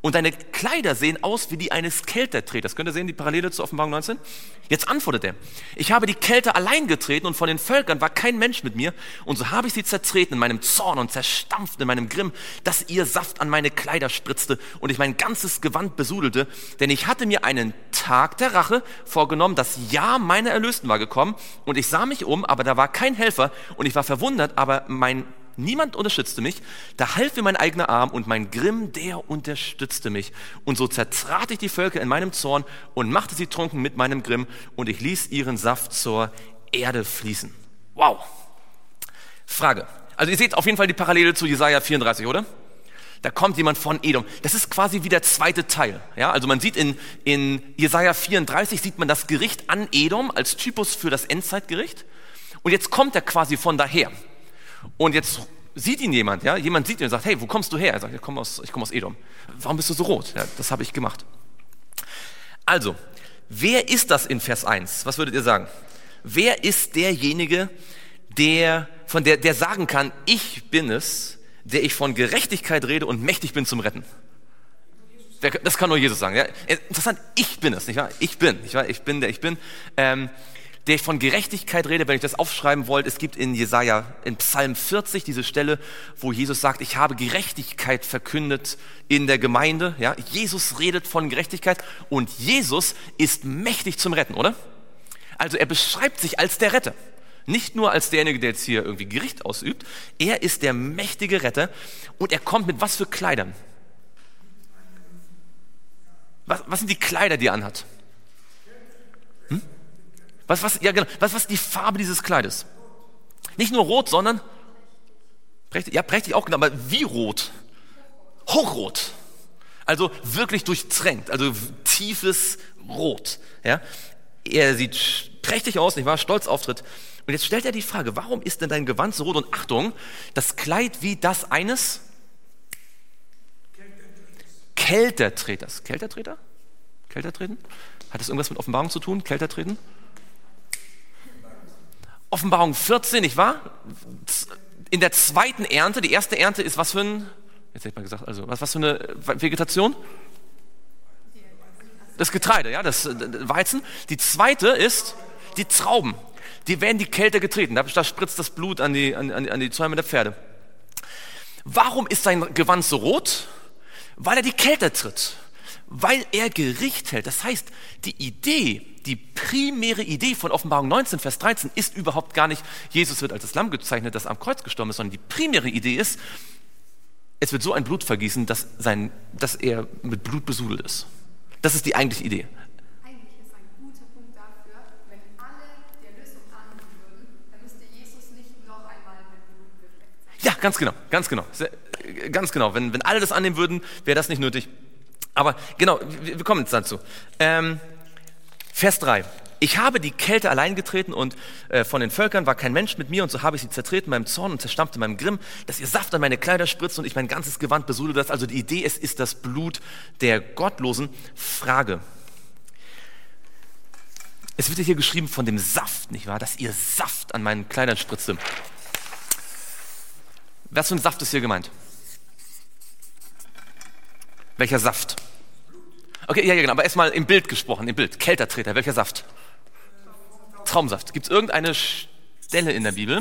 Und deine Kleider sehen aus wie die eines Keltertreters. Könnt ihr sehen, die Parallele zu Offenbarung neunzehn? Jetzt antwortet er: Ich habe die Kälte allein getreten und von den Völkern war kein Mensch mit mir. Und so habe ich sie zertreten in meinem Zorn und zerstampft in meinem Grimm, dass ihr Saft an meine Kleider spritzte und ich mein ganzes Gewand besudelte. Denn ich hatte mir einen Tag der Rache vorgenommen, das Jahr meiner Erlösten war gekommen. Und ich sah mich um, aber da war kein Helfer. Und ich war verwundert, aber mein niemand unterstützte mich, da half mir mein eigener Arm und mein Grimm, der unterstützte mich. Und so zertrat ich die Völker in meinem Zorn und machte sie trunken mit meinem Grimm und ich ließ ihren Saft zur Erde fließen. Wow. Frage. Also ihr seht auf jeden Fall die Parallele zu Jesaja vierunddreißig, oder? Da kommt jemand von Edom. Das ist quasi wie der zweite Teil. Ja, also man sieht in, in Jesaja vierunddreißig sieht man das Gericht an Edom als Typus für das Endzeitgericht. Und jetzt kommt er quasi von daher. Und jetzt sieht ihn jemand, ja, jemand sieht ihn und sagt: Hey, wo kommst du her? Er sagt: Ich komme aus, ich komme aus Edom. Warum bist du so rot? Ja, das habe ich gemacht. Also, wer ist das in Vers eins? Was würdet ihr sagen? Wer ist derjenige, der, von der, der sagen kann: Ich bin es, der ich von Gerechtigkeit rede und mächtig bin zum Retten? Das kann nur Jesus sagen. Ja? Interessant, ich bin es, nicht wahr? Ich bin, nicht wahr? Ich bin der ich bin. Ähm, der ich von Gerechtigkeit rede, wenn ich das aufschreiben wollt, es gibt in Jesaja, in Psalm vierzig diese Stelle, wo Jesus sagt: Ich habe Gerechtigkeit verkündet in der Gemeinde. Ja? Jesus redet von Gerechtigkeit und Jesus ist mächtig zum Retten, oder? Also er beschreibt sich als der Retter. Nicht nur als derjenige, der jetzt hier irgendwie Gericht ausübt. Er ist der mächtige Retter und er kommt mit was für Kleidern? Was, was sind die Kleider, die er anhat? Hm? Was, was, ja, genau. was, was ist die Farbe dieses Kleides? Nicht nur rot, sondern prächtig, ja, prächtig auch genau, aber wie rot? Hochrot. Also wirklich durchtränkt, also tiefes Rot. Ja? Er sieht prächtig aus, nicht wahr? Stolz auftritt. Und jetzt stellt er die Frage: Warum ist denn dein Gewand so rot? Und Achtung, das Kleid wie das eines Keltertreters. Keltertreter? Keltertreten? Hat das irgendwas mit Offenbarung zu tun? Keltertreten? Offenbarung vierzehn, nicht wahr? In der zweiten Ernte, die erste Ernte ist was für ein, jetzt hätte ich mal gesagt, also was, was für eine Vegetation? Das Getreide, ja, das Weizen. Die zweite ist die Trauben. Die werden die Kälte getreten. Da, da spritzt das Blut an die, an, an die Zäume der Pferde. Warum ist sein Gewand so rot? Weil er die Kälte tritt. Weil er Gericht hält. Das heißt, die Idee, die primäre Idee von Offenbarung neunzehn, Vers dreizehn ist überhaupt gar nicht, Jesus wird als das Lamm gezeichnet, das am Kreuz gestorben ist, sondern die primäre Idee ist, es wird so ein Blut vergießen, dass, sein, dass er mit Blut besudelt ist. Das ist die eigentliche Idee. Eigentlich ist ein guter Punkt dafür, wenn alle die Erlösung annehmen würden, dann müsste Jesus nicht noch einmal mit Blut befleckt sein. Ja, ganz genau, ganz genau. Sehr, ganz genau. Wenn, wenn alle das annehmen würden, wäre das nicht nötig. Aber genau, wir, wir kommen jetzt dazu. Ähm, Vers drei. Ich habe die Kälte allein getreten und äh, von den Völkern war kein Mensch mit mir und so habe ich sie zertreten in meinem Zorn und zerstampft in meinem Grimm, dass ihr Saft an meine Kleider spritzt und ich mein ganzes Gewand besudelt das. Also die Idee, es ist das Blut der Gottlosen. Frage. Es wird ja hier geschrieben von dem Saft, nicht wahr? Dass ihr Saft an meinen Kleidern spritzte. Was für ein Saft ist hier gemeint? Welcher Saft? Okay, ja, ja, genau, aber erstmal im Bild gesprochen, im Bild. Keltertreter, welcher Saft? Traubensaft. Gibt es irgendeine Stelle in der Bibel,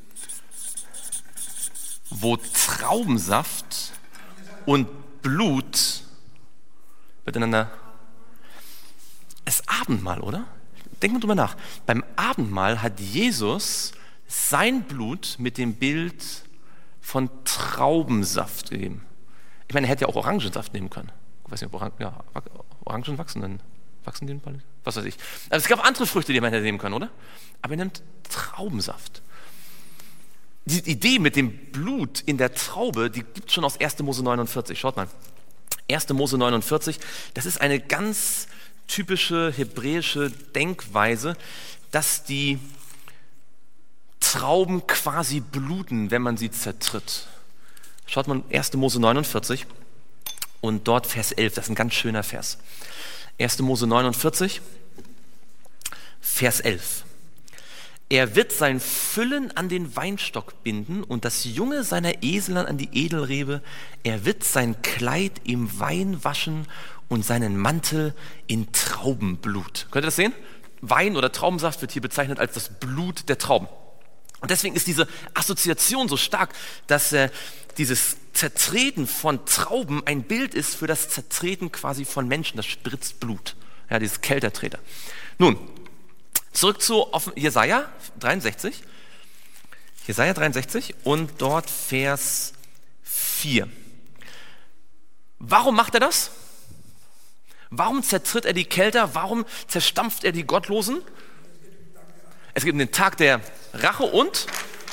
wo Traubensaft und Blut miteinander... Das Abendmahl, oder? Denk mal drüber nach. Beim Abendmahl hat Jesus sein Blut mit dem Bild von Traubensaft gegeben. Ich meine, er hätte ja auch Orangensaft nehmen können. Ich weiß nicht, ob Orang- ja, Orangen wachsen, dann wachsen die in Palette? Was weiß ich. Also es gab andere Früchte, die man hätte nehmen können, oder? Aber er nimmt Traubensaft. Die Idee mit dem Blut in der Traube, die gibt es schon aus erster Mose neunundvierzig. Schaut mal. erster Mose neunundvierzig, das ist eine ganz typische hebräische Denkweise, dass die Trauben quasi bluten, wenn man sie zertritt. Schaut mal, erster Mose neunundvierzig und dort Vers elf, das ist ein ganz schöner Vers. erster Mose neunundvierzig, Vers elf. Er wird sein Füllen an den Weinstock binden und das Junge seiner Esel an die Edelrebe. Er wird sein Kleid im Wein waschen und seinen Mantel in Traubenblut. Könnt ihr das sehen? Wein oder Traubensaft wird hier bezeichnet als das Blut der Trauben. Und deswegen ist diese Assoziation so stark, dass äh, dieses Zertreten von Trauben ein Bild ist für das Zertreten quasi von Menschen. Das spritzt Blut. Ja, dieses Keltertreter. Nun, zurück zu Jesaja dreiundsechzig. Jesaja dreiundsechzig und dort Vers vier. Warum macht er das? Warum zertritt er die Kelter? Warum zerstampft er die Gottlosen? Es gibt den Tag der Rache und,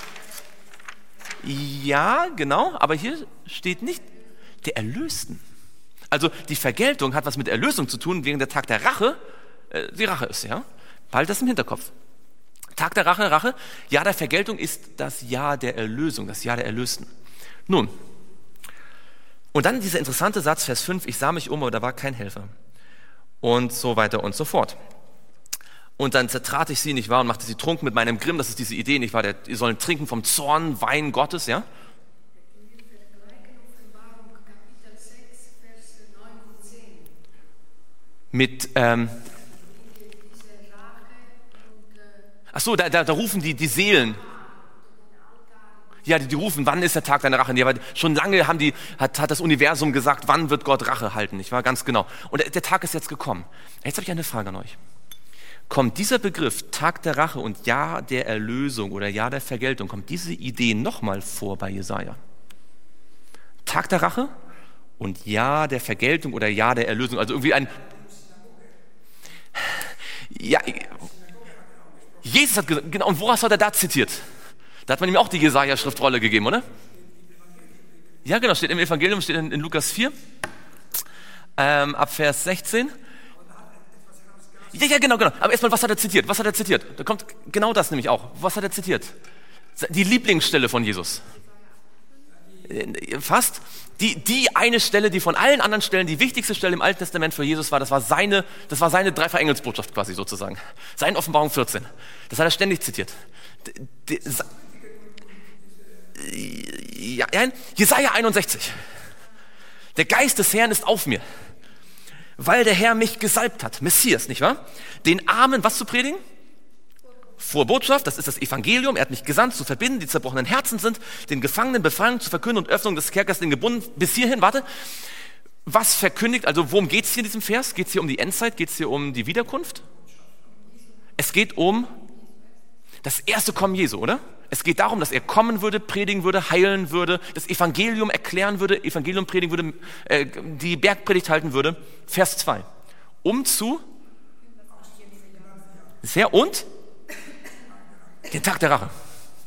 ja, genau, aber hier steht nicht der Erlösten. Also die Vergeltung hat was mit Erlösung zu tun, während der Tag der Rache äh, die Rache ist, ja. Behalt das im Hinterkopf. Tag der Rache, Rache, Jahr der Vergeltung ist das Jahr der Erlösung, das Jahr der Erlösten. Nun, und dann dieser interessante Satz, Vers fünf, ich sah mich um, aber da war kein Helfer. Und so weiter und so fort. Und dann zertrat ich sie, nicht wahr, und machte sie trunken mit meinem Grimm, das ist diese Idee, nicht wahr, der, die sollen trinken vom Zorn, Wein Gottes, ja. Mit, ähm, ach so, da, da, da rufen die, die Seelen. Ja, die, die rufen, wann ist der Tag deiner Rache? Ja, schon lange haben die, hat, hat das Universum gesagt, wann wird Gott Rache halten, nicht wahr? Ganz genau. Und der, der Tag ist jetzt gekommen. Jetzt habe ich eine Frage an euch. Kommt dieser Begriff Tag der Rache und Jahr der Erlösung oder Jahr der Vergeltung, kommt diese Idee nochmal vor bei Jesaja? Tag der Rache und Jahr der Vergeltung oder Jahr der Erlösung, also irgendwie ein... Ja, Jesus hat gesagt, genau, und woraus hat er da zitiert? Da hat man ihm auch die Jesaja-Schriftrolle gegeben, oder? Ja, genau, steht im Evangelium, steht in, in Lukas vier, ähm, ab Vers sechzehn. Ja, ja, genau, genau. Aber erstmal, was hat er zitiert? Was hat er zitiert? Da kommt genau das nämlich auch. Was hat er zitiert? Die Lieblingsstelle von Jesus. Fast. Die, die eine Stelle, die von allen anderen Stellen, die wichtigste Stelle im Alten Testament für Jesus war, das war seine, das war seine Dreifach-Engelsbotschaft quasi sozusagen. Seine Offenbarung vierzehn. Das hat er ständig zitiert. Die, die, ja, Jesaja einundsechzig. Der Geist des Herrn ist auf mir, weil der Herr mich gesalbt hat. Messias, nicht wahr? Den Armen was zu predigen? Vorbotschaft, das ist das Evangelium. Er hat mich gesandt, zu verbinden, die zerbrochenen Herzen sind, den Gefangenen Befreiung zu verkünden und Öffnung des Kerkers den Gebunden. Bis hierhin, warte. Was verkündigt, also worum geht es hier in diesem Vers? Geht es hier um die Endzeit? Geht es hier um die Wiederkunft? Es geht um das erste Kommen Jesu, oder? Es geht darum, dass er kommen würde, predigen würde, heilen würde, das Evangelium erklären würde, Evangelium predigen würde, äh, die Bergpredigt halten würde. Vers zwei. Um zu sehr und den Tag der Rache.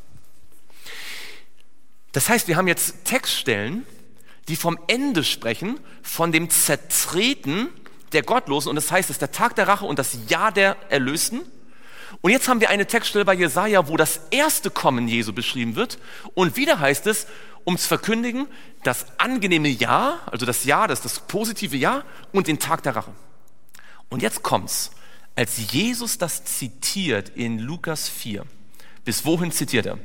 Das heißt, wir haben jetzt Textstellen, die vom Ende sprechen, von dem Zertreten der Gottlosen. Und das heißt, es ist der Tag der Rache und das Jahr der Erlösten. Und jetzt haben wir eine Textstelle bei Jesaja, wo das erste Kommen Jesu beschrieben wird. Und wieder heißt es, um zu verkündigen, das angenehme Jahr, also das Jahr, das, das positive Jahr und den Tag der Rache. Und jetzt kommt's. Als Jesus das zitiert in Lukas vier, bis wohin zitiert er?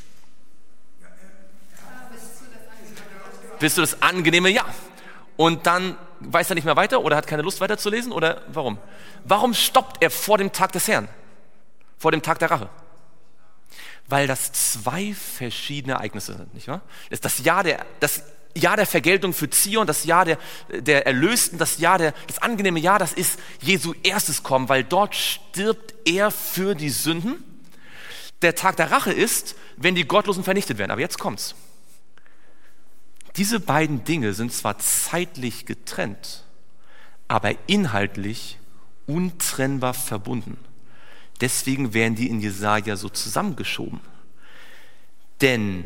Bis zu das angenehme Jahr. Und dann weiß er nicht mehr weiter oder hat keine Lust weiterzulesen oder warum? Warum stoppt er vor dem Tag des Herrn? Vor dem Tag der Rache? Weil das zwei verschiedene Ereignisse sind, nicht wahr? Das ist das Jahr der, das Jahr der Vergeltung für Zion, das Jahr der, der Erlösten, das Jahr der, das angenehme Jahr, das ist Jesu erstes Kommen, weil dort stirbt er für die Sünden. Der Tag der Rache ist, wenn die Gottlosen vernichtet werden. Aber jetzt kommt's. Diese beiden Dinge sind zwar zeitlich getrennt, aber inhaltlich untrennbar verbunden. Deswegen werden die in Jesaja so zusammengeschoben. Denn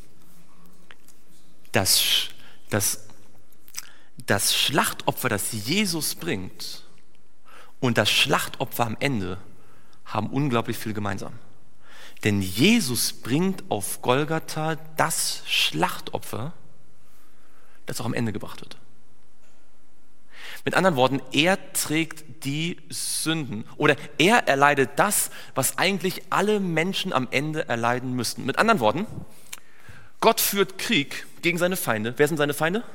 das, das, das Schlachtopfer, das Jesus bringt, und das Schlachtopfer am Ende haben unglaublich viel gemeinsam. Denn Jesus bringt auf Golgatha das Schlachtopfer, das auch am Ende gebracht wird. Mit anderen Worten, er trägt die Sünden. Oder er erleidet das, was eigentlich alle Menschen am Ende erleiden müssten. Mit anderen Worten, Gott führt Krieg gegen seine Feinde. Wer sind seine Feinde?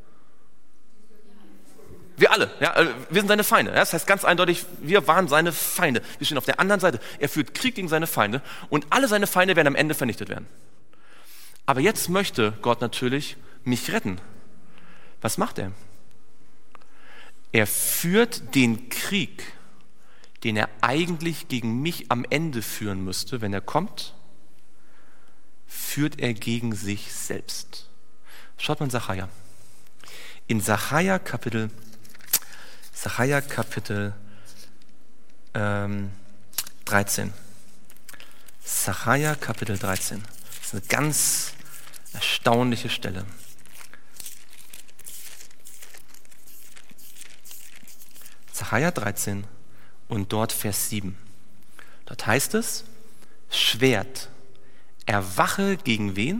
Wir alle, ja, wir sind seine Feinde. Ja, das heißt ganz eindeutig, wir waren seine Feinde. Wir stehen auf der anderen Seite. Er führt Krieg gegen seine Feinde und alle seine Feinde werden am Ende vernichtet werden. Aber jetzt möchte Gott natürlich mich retten. Was macht er? Er führt den Krieg, den er eigentlich gegen mich am Ende führen müsste, wenn er kommt, führt er gegen sich selbst. Schaut mal in Sacharja. In Sacharja Kapitel Sacharja Kapitel ähm, dreizehn. Sacharja Kapitel dreizehn. Das ist eine ganz erstaunliche Stelle. Sacharja dreizehn und dort Vers sieben. Dort heißt es, Schwert, erwache gegen wen?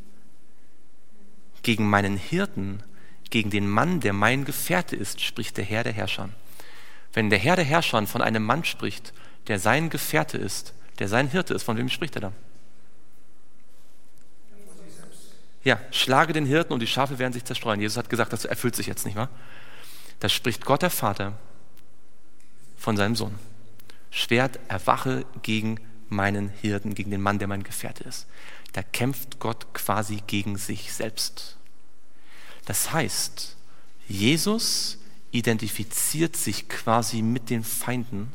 Gegen meinen Hirten, gegen den Mann, der mein Gefährte ist, spricht der Herr der Herrscher. Wenn der Herr der Herrscher von einem Mann spricht, der sein Gefährte ist, der sein Hirte ist, von wem spricht er da? Ja, schlage den Hirten und die Schafe werden sich zerstreuen. Jesus hat gesagt, das erfüllt sich jetzt, nicht wahr? Da spricht Gott der Vater von seinem Sohn. Schwert, erwache gegen meinen Hirten, gegen den Mann, der mein Gefährte ist. Da kämpft Gott quasi gegen sich selbst. Das heißt, Jesus identifiziert sich quasi mit den Feinden,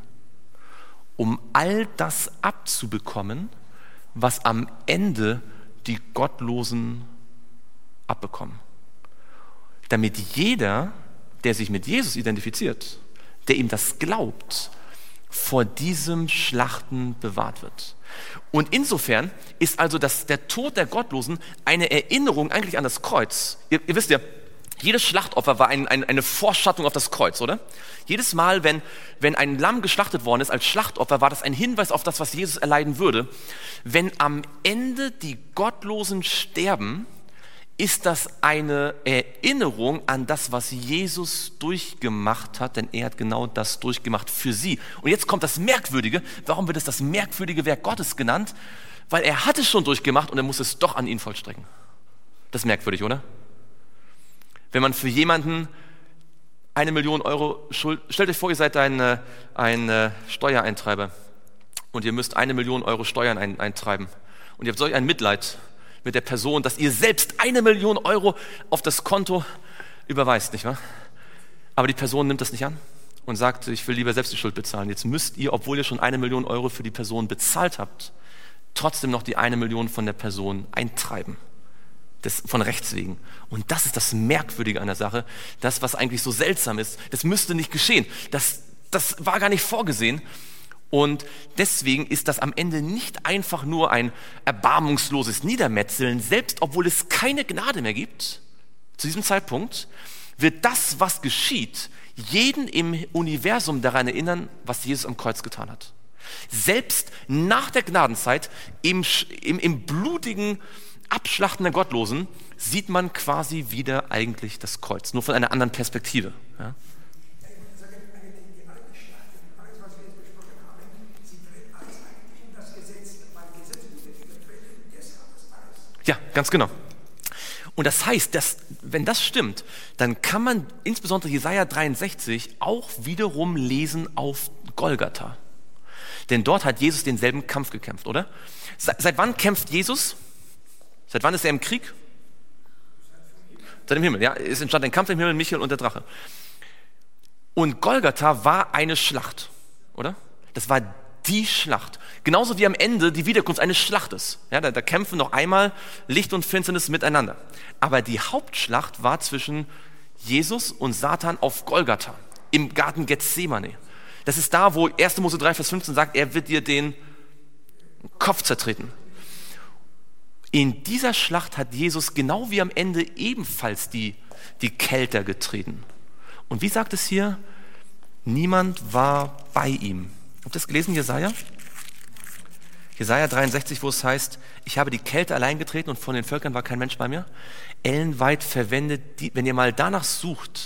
um all das abzubekommen, was am Ende die Gottlosen abbekommen. Damit jeder, der sich mit Jesus identifiziert, der ihm das glaubt, vor diesem Schlachten bewahrt wird. Und insofern ist also das, der Tod der Gottlosen eine Erinnerung eigentlich an das Kreuz. Ihr, ihr wisst ja, jedes Schlachtopfer war ein, ein, eine Vorschattung auf das Kreuz, oder? Jedes Mal, wenn, wenn ein Lamm geschlachtet worden ist als Schlachtopfer, war das ein Hinweis auf das, was Jesus erleiden würde. Wenn am Ende die Gottlosen sterben, ist das eine Erinnerung an das, was Jesus durchgemacht hat, denn er hat genau das durchgemacht für sie. Und jetzt kommt das Merkwürdige. Warum wird es das merkwürdige Werk Gottes genannt? Weil er hat es schon durchgemacht und er muss es doch an ihn vollstrecken. Das ist merkwürdig, oder? Wenn man für jemanden eine Million Euro Schuld, stellt euch vor, ihr seid ein, ein Steuereintreiber und ihr müsst eine Million Euro Steuern ein, eintreiben und ihr habt solch ein Mitleid mit der Person, dass ihr selbst eine Million Euro auf das Konto überweist, nicht wahr? Aber die Person nimmt das nicht an und sagt, ich will lieber selbst die Schuld bezahlen. Jetzt müsst ihr, obwohl ihr schon eine Million Euro für die Person bezahlt habt, trotzdem noch die eine Million von der Person eintreiben. Das von Rechts wegen. Und das ist das Merkwürdige an der Sache. Das, was eigentlich so seltsam ist, das müsste nicht geschehen. Das, das war gar nicht vorgesehen. Und deswegen ist das am Ende nicht einfach nur ein erbarmungsloses Niedermetzeln, selbst obwohl es keine Gnade mehr gibt. Zu diesem Zeitpunkt wird das, was geschieht, jeden im Universum daran erinnern, was Jesus am Kreuz getan hat. Selbst nach der Gnadenzeit, im, im, im blutigen Abschlachten der Gottlosen, sieht man quasi wieder eigentlich das Kreuz, nur von einer anderen Perspektive. Ja? Ja, ganz genau. Und das heißt, dass, wenn das stimmt, dann kann man insbesondere Jesaja dreiundsechzig auch wiederum lesen auf Golgatha. Denn dort hat Jesus denselben Kampf gekämpft, oder? Seit, seit wann kämpft Jesus? Seit wann ist er im Krieg? Seit dem Himmel, ja. Es entstand ein Kampf im Himmel, Michael und der Drache. Und Golgatha war eine Schlacht, oder? Das war die Schlacht. Genauso wie am Ende die Wiederkunft eines Schlachtes. Ja, da, da kämpfen noch einmal Licht und Finsternis miteinander. Aber die Hauptschlacht war zwischen Jesus und Satan auf Golgatha, im Garten Gethsemane. Das ist da, wo erster Mose drei, Vers fünfzehn sagt, er wird dir den Kopf zertreten. In dieser Schlacht hat Jesus genau wie am Ende ebenfalls die, die Kelter getreten. Und wie sagt es hier? Niemand war bei ihm. Habt ihr das gelesen, Jesaja? Jesaja dreiundsechzig, wo es heißt, ich habe die Kälte allein getreten und von den Völkern war kein Mensch bei mir. Ellenweit verwendet, die, wenn ihr mal danach sucht,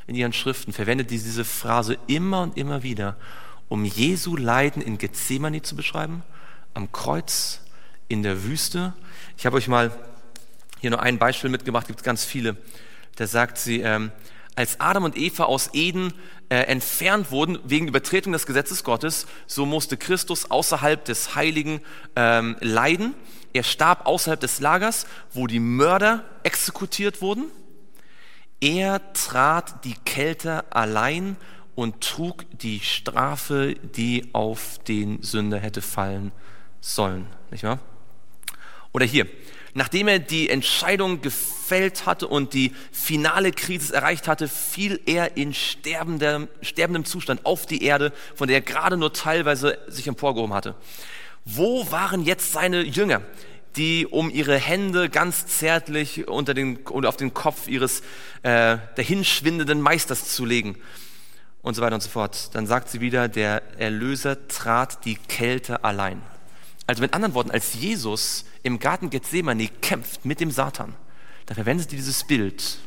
in ihren Schriften verwendet sie diese Phrase immer und immer wieder, um Jesu Leiden in Gethsemane zu beschreiben, am Kreuz, in der Wüste. Ich habe euch mal hier nur ein Beispiel mitgebracht, gibt es ganz viele. Da sagt sie, ähm, als Adam und Eva aus Eden äh, entfernt wurden wegen Übertretung des Gesetzes Gottes, so musste Christus außerhalb des Heiligen ähm, leiden. Er starb außerhalb des Lagers, wo die Mörder exekutiert wurden. Er trat die Kälte allein und trug die Strafe, die auf den Sünder hätte fallen sollen. Nicht wahr? Oder hier, nachdem er die Entscheidung gefällt hatte und die finale Krise erreicht hatte, fiel er in sterbendem, sterbendem Zustand auf die Erde, von der er gerade nur teilweise sich emporgehoben hatte. Wo waren jetzt seine Jünger, die um ihre Hände ganz zärtlich unter den, oder auf den Kopf ihres äh, dahinschwindenden Meisters zu legen? Und so weiter und so fort. Dann sagt sie wieder, der Erlöser trat die Kälte allein. Also mit anderen Worten, als Jesus im Garten Gethsemane kämpft mit dem Satan, da verwendet sie dieses Bild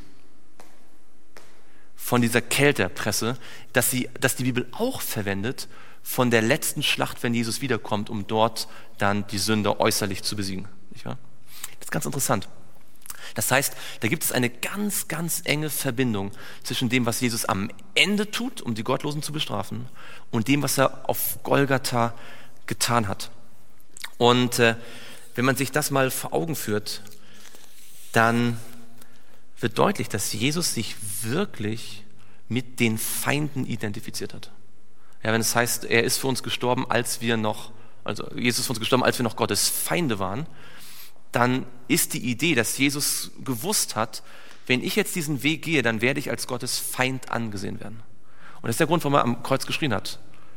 von dieser Kältepresse, dass, sie, dass die Bibel auch verwendet von der letzten Schlacht, wenn Jesus wiederkommt, um dort dann die Sünder äußerlich zu besiegen. Nicht wahr? Das ist ganz interessant. Das heißt, da gibt es eine ganz, ganz enge Verbindung zwischen dem, was Jesus am Ende tut, um die Gottlosen zu bestrafen, und dem, was er auf Golgatha getan hat. Und äh, wenn man sich das mal vor Augen führt, dann wird deutlich, dass Jesus sich wirklich mit den Feinden identifiziert hat. Ja, wenn es heißt, er ist für uns gestorben, als wir noch, also Jesus ist für uns gestorben, als wir noch Gottes Feinde waren, dann ist die Idee, dass Jesus gewusst hat, wenn ich jetzt diesen Weg gehe, dann werde ich als Gottes Feind angesehen werden. Und das ist der Grund, warum er am Kreuz geschrien hat.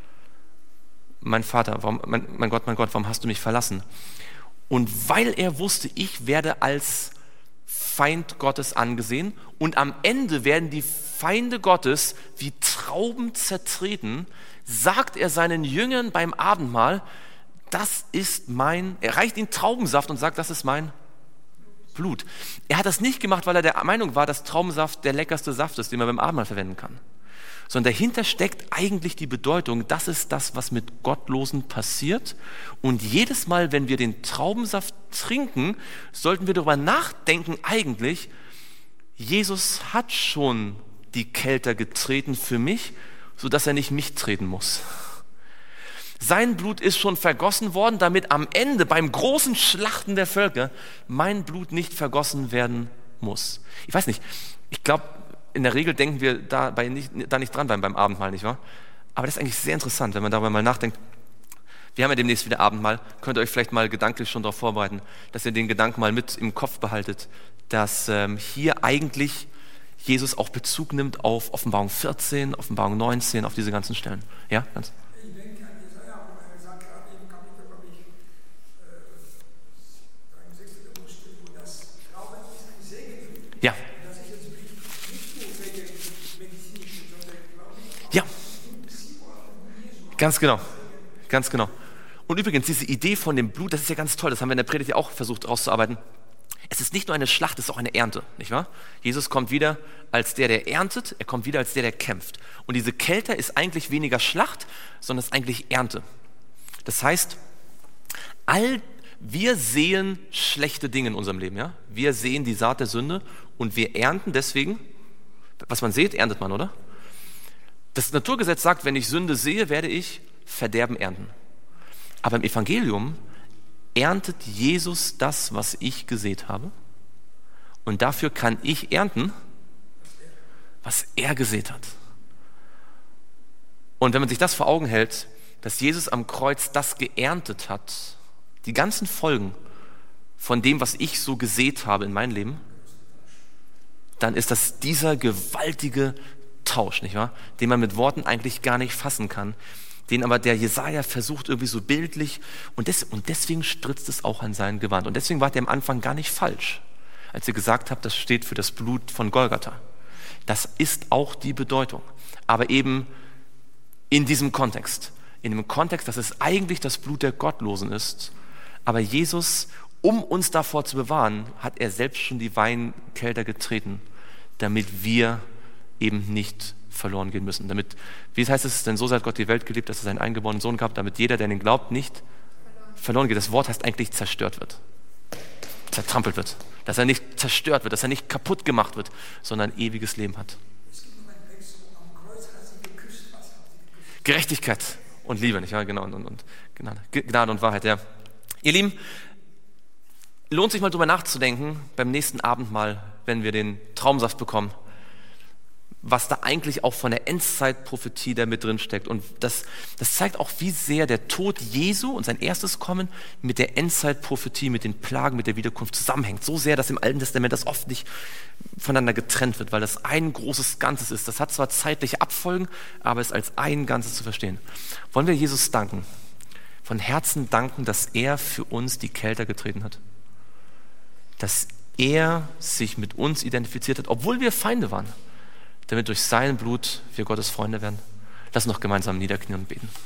Mein Vater, warum, mein, mein Gott, mein Gott, warum hast du mich verlassen? Und weil er wusste, ich werde als Feind Gottes angesehen und am Ende werden die Feinde Gottes wie Trauben zertreten, sagt er seinen Jüngern beim Abendmahl, das ist mein, er reicht ihnen Traubensaft und sagt, das ist mein Blut. Er hat das nicht gemacht, weil er der Meinung war, dass Traubensaft der leckerste Saft ist, den man beim Abendmahl verwenden kann. Sondern dahinter steckt eigentlich die Bedeutung, das ist das, was mit Gottlosen passiert. Und jedes Mal, wenn wir den Traubensaft trinken, sollten wir darüber nachdenken, eigentlich, Jesus hat schon die Kälte getreten für mich, sodass er nicht mich treten muss. Sein Blut ist schon vergossen worden, damit am Ende beim großen Schlachten der Völker mein Blut nicht vergossen werden muss. Ich weiß nicht, ich glaube, in der Regel denken wir dabei nicht, da nicht dran beim, beim Abendmahl, nicht wahr? Aber das ist eigentlich sehr interessant, wenn man darüber mal nachdenkt. Wir haben ja demnächst wieder Abendmahl, könnt ihr euch vielleicht mal gedanklich schon darauf vorbereiten, dass ihr den Gedanken mal mit im Kopf behaltet, dass ähm, hier eigentlich Jesus auch Bezug nimmt auf Offenbarung vierzehn, Offenbarung neunzehn, auf diese ganzen Stellen. Ja, ganz. Ich denke an Jesaja, wo er sagt, gerade im Kapitel, glaube ich, dreiundsechzig, wo das Glauben ist ein Segen. Ja. Das ist jetzt nicht nur wegen medizinischen, sondern glaube ich, Ja. Ganz genau. Ganz genau. Und übrigens, diese Idee von dem Blut, das ist ja ganz toll, das haben wir in der Predigt ja auch versucht rauszuarbeiten. Es ist nicht nur eine Schlacht, es ist auch eine Ernte, nicht wahr? Jesus kommt wieder als der, der erntet, er kommt wieder als der, der kämpft. Und diese Kälte ist eigentlich weniger Schlacht, sondern es ist eigentlich Ernte. Das heißt, all, wir sehen schlechte Dinge in unserem Leben, ja? Wir sehen die Saat der Sünde und wir ernten deswegen, was man sieht, erntet man, oder? Das Naturgesetz sagt, wenn ich Sünde sehe, werde ich Verderben ernten. Aber im Evangelium erntet Jesus das, was ich gesät habe. Und dafür kann ich ernten, was er gesät hat. Und wenn man sich das vor Augen hält, dass Jesus am Kreuz das geerntet hat, die ganzen Folgen von dem, was ich so gesät habe in meinem Leben, dann ist das dieser gewaltige Tausch, nicht wahr? Den man mit Worten eigentlich gar nicht fassen kann, den aber der Jesaja versucht irgendwie so bildlich und, des, und deswegen stritzt es auch an sein Gewand. Und deswegen war der am Anfang gar nicht falsch, als ihr gesagt habt, das steht für das Blut von Golgatha. Das ist auch die Bedeutung, aber eben in diesem Kontext, in dem Kontext, dass es eigentlich das Blut der Gottlosen ist, aber Jesus, um uns davor zu bewahren, hat er selbst schon die Weinkelter getreten, damit wir eben nicht verloren gehen müssen. Damit, wie heißt es denn, so sehr hat Gott die Welt geliebt, dass er seinen eingeborenen Sohn gab, damit jeder, der an ihn glaubt, nicht verloren, verloren geht. Das Wort heißt eigentlich zerstört wird, zertrampelt wird, dass er nicht zerstört wird, dass er nicht kaputt gemacht wird, sondern ein ewiges Leben hat. Gerechtigkeit und Liebe, nicht wahr? Genau, und, und Gnade, Gnade und Wahrheit, ja. Ihr Lieben, lohnt sich mal drüber nachzudenken beim nächsten Abendmahl, wenn wir den Traumsaft bekommen, was da eigentlich auch von der Endzeitprophetie da mit drin steckt. Und das, das zeigt auch, wie sehr der Tod Jesu und sein erstes Kommen mit der Endzeitprophetie, mit den Plagen, mit der Wiederkunft zusammenhängt. So sehr, dass im Alten Testament das oft nicht voneinander getrennt wird, weil das ein großes Ganzes ist. Das hat zwar zeitliche Abfolgen, aber ist als ein Ganzes zu verstehen. Wollen wir Jesus danken, von Herzen danken, dass er für uns die Kelter getreten hat? Dass er sich mit uns identifiziert hat, obwohl wir Feinde waren, damit durch sein Blut wir Gottes Freunde werden. Lass uns noch gemeinsam niederknien und beten.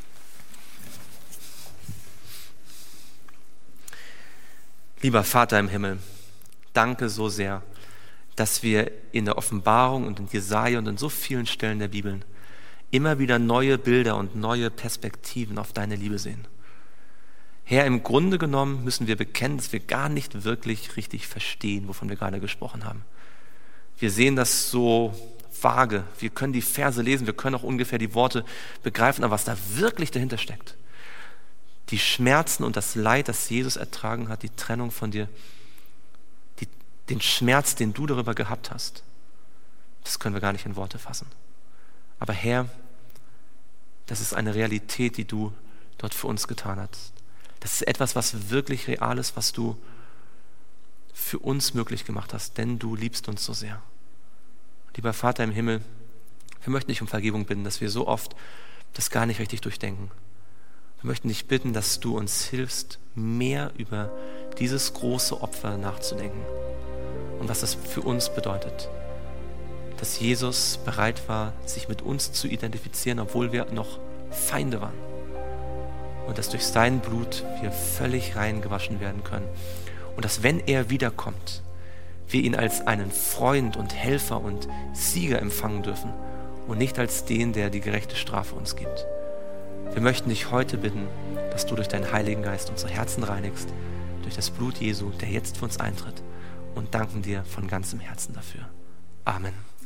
Lieber Vater im Himmel, danke so sehr, dass wir in der Offenbarung und in Jesaja und in so vielen Stellen der Bibel immer wieder neue Bilder und neue Perspektiven auf deine Liebe sehen. Herr, im Grunde genommen müssen wir bekennen, dass wir gar nicht wirklich richtig verstehen, wovon wir gerade gesprochen haben. Wir sehen das so vage. Wir können die Verse lesen, wir können auch ungefähr die Worte begreifen, aber was da wirklich dahinter steckt, die Schmerzen und das Leid, das Jesus ertragen hat, die Trennung von dir, die, den Schmerz, den du darüber gehabt hast, das können wir gar nicht in Worte fassen. Aber Herr, das ist eine Realität, die du dort für uns getan hast. Das ist etwas, was wirklich real ist, was du für uns möglich gemacht hast, denn du liebst uns so sehr. Lieber Vater im Himmel, wir möchten dich um Vergebung bitten, dass wir so oft das gar nicht richtig durchdenken. Wir möchten dich bitten, dass du uns hilfst, mehr über dieses große Opfer nachzudenken und was das für uns bedeutet. Dass Jesus bereit war, sich mit uns zu identifizieren, obwohl wir noch Feinde waren. Und dass durch sein Blut wir völlig rein gewaschen werden können. Und dass, wenn er wiederkommt, wir ihn als einen Freund und Helfer und Sieger empfangen dürfen und nicht als den, der die gerechte Strafe uns gibt. Wir möchten dich heute bitten, dass du durch deinen Heiligen Geist unsere Herzen reinigst, durch das Blut Jesu, der jetzt für uns eintritt, und danken dir von ganzem Herzen dafür. Amen.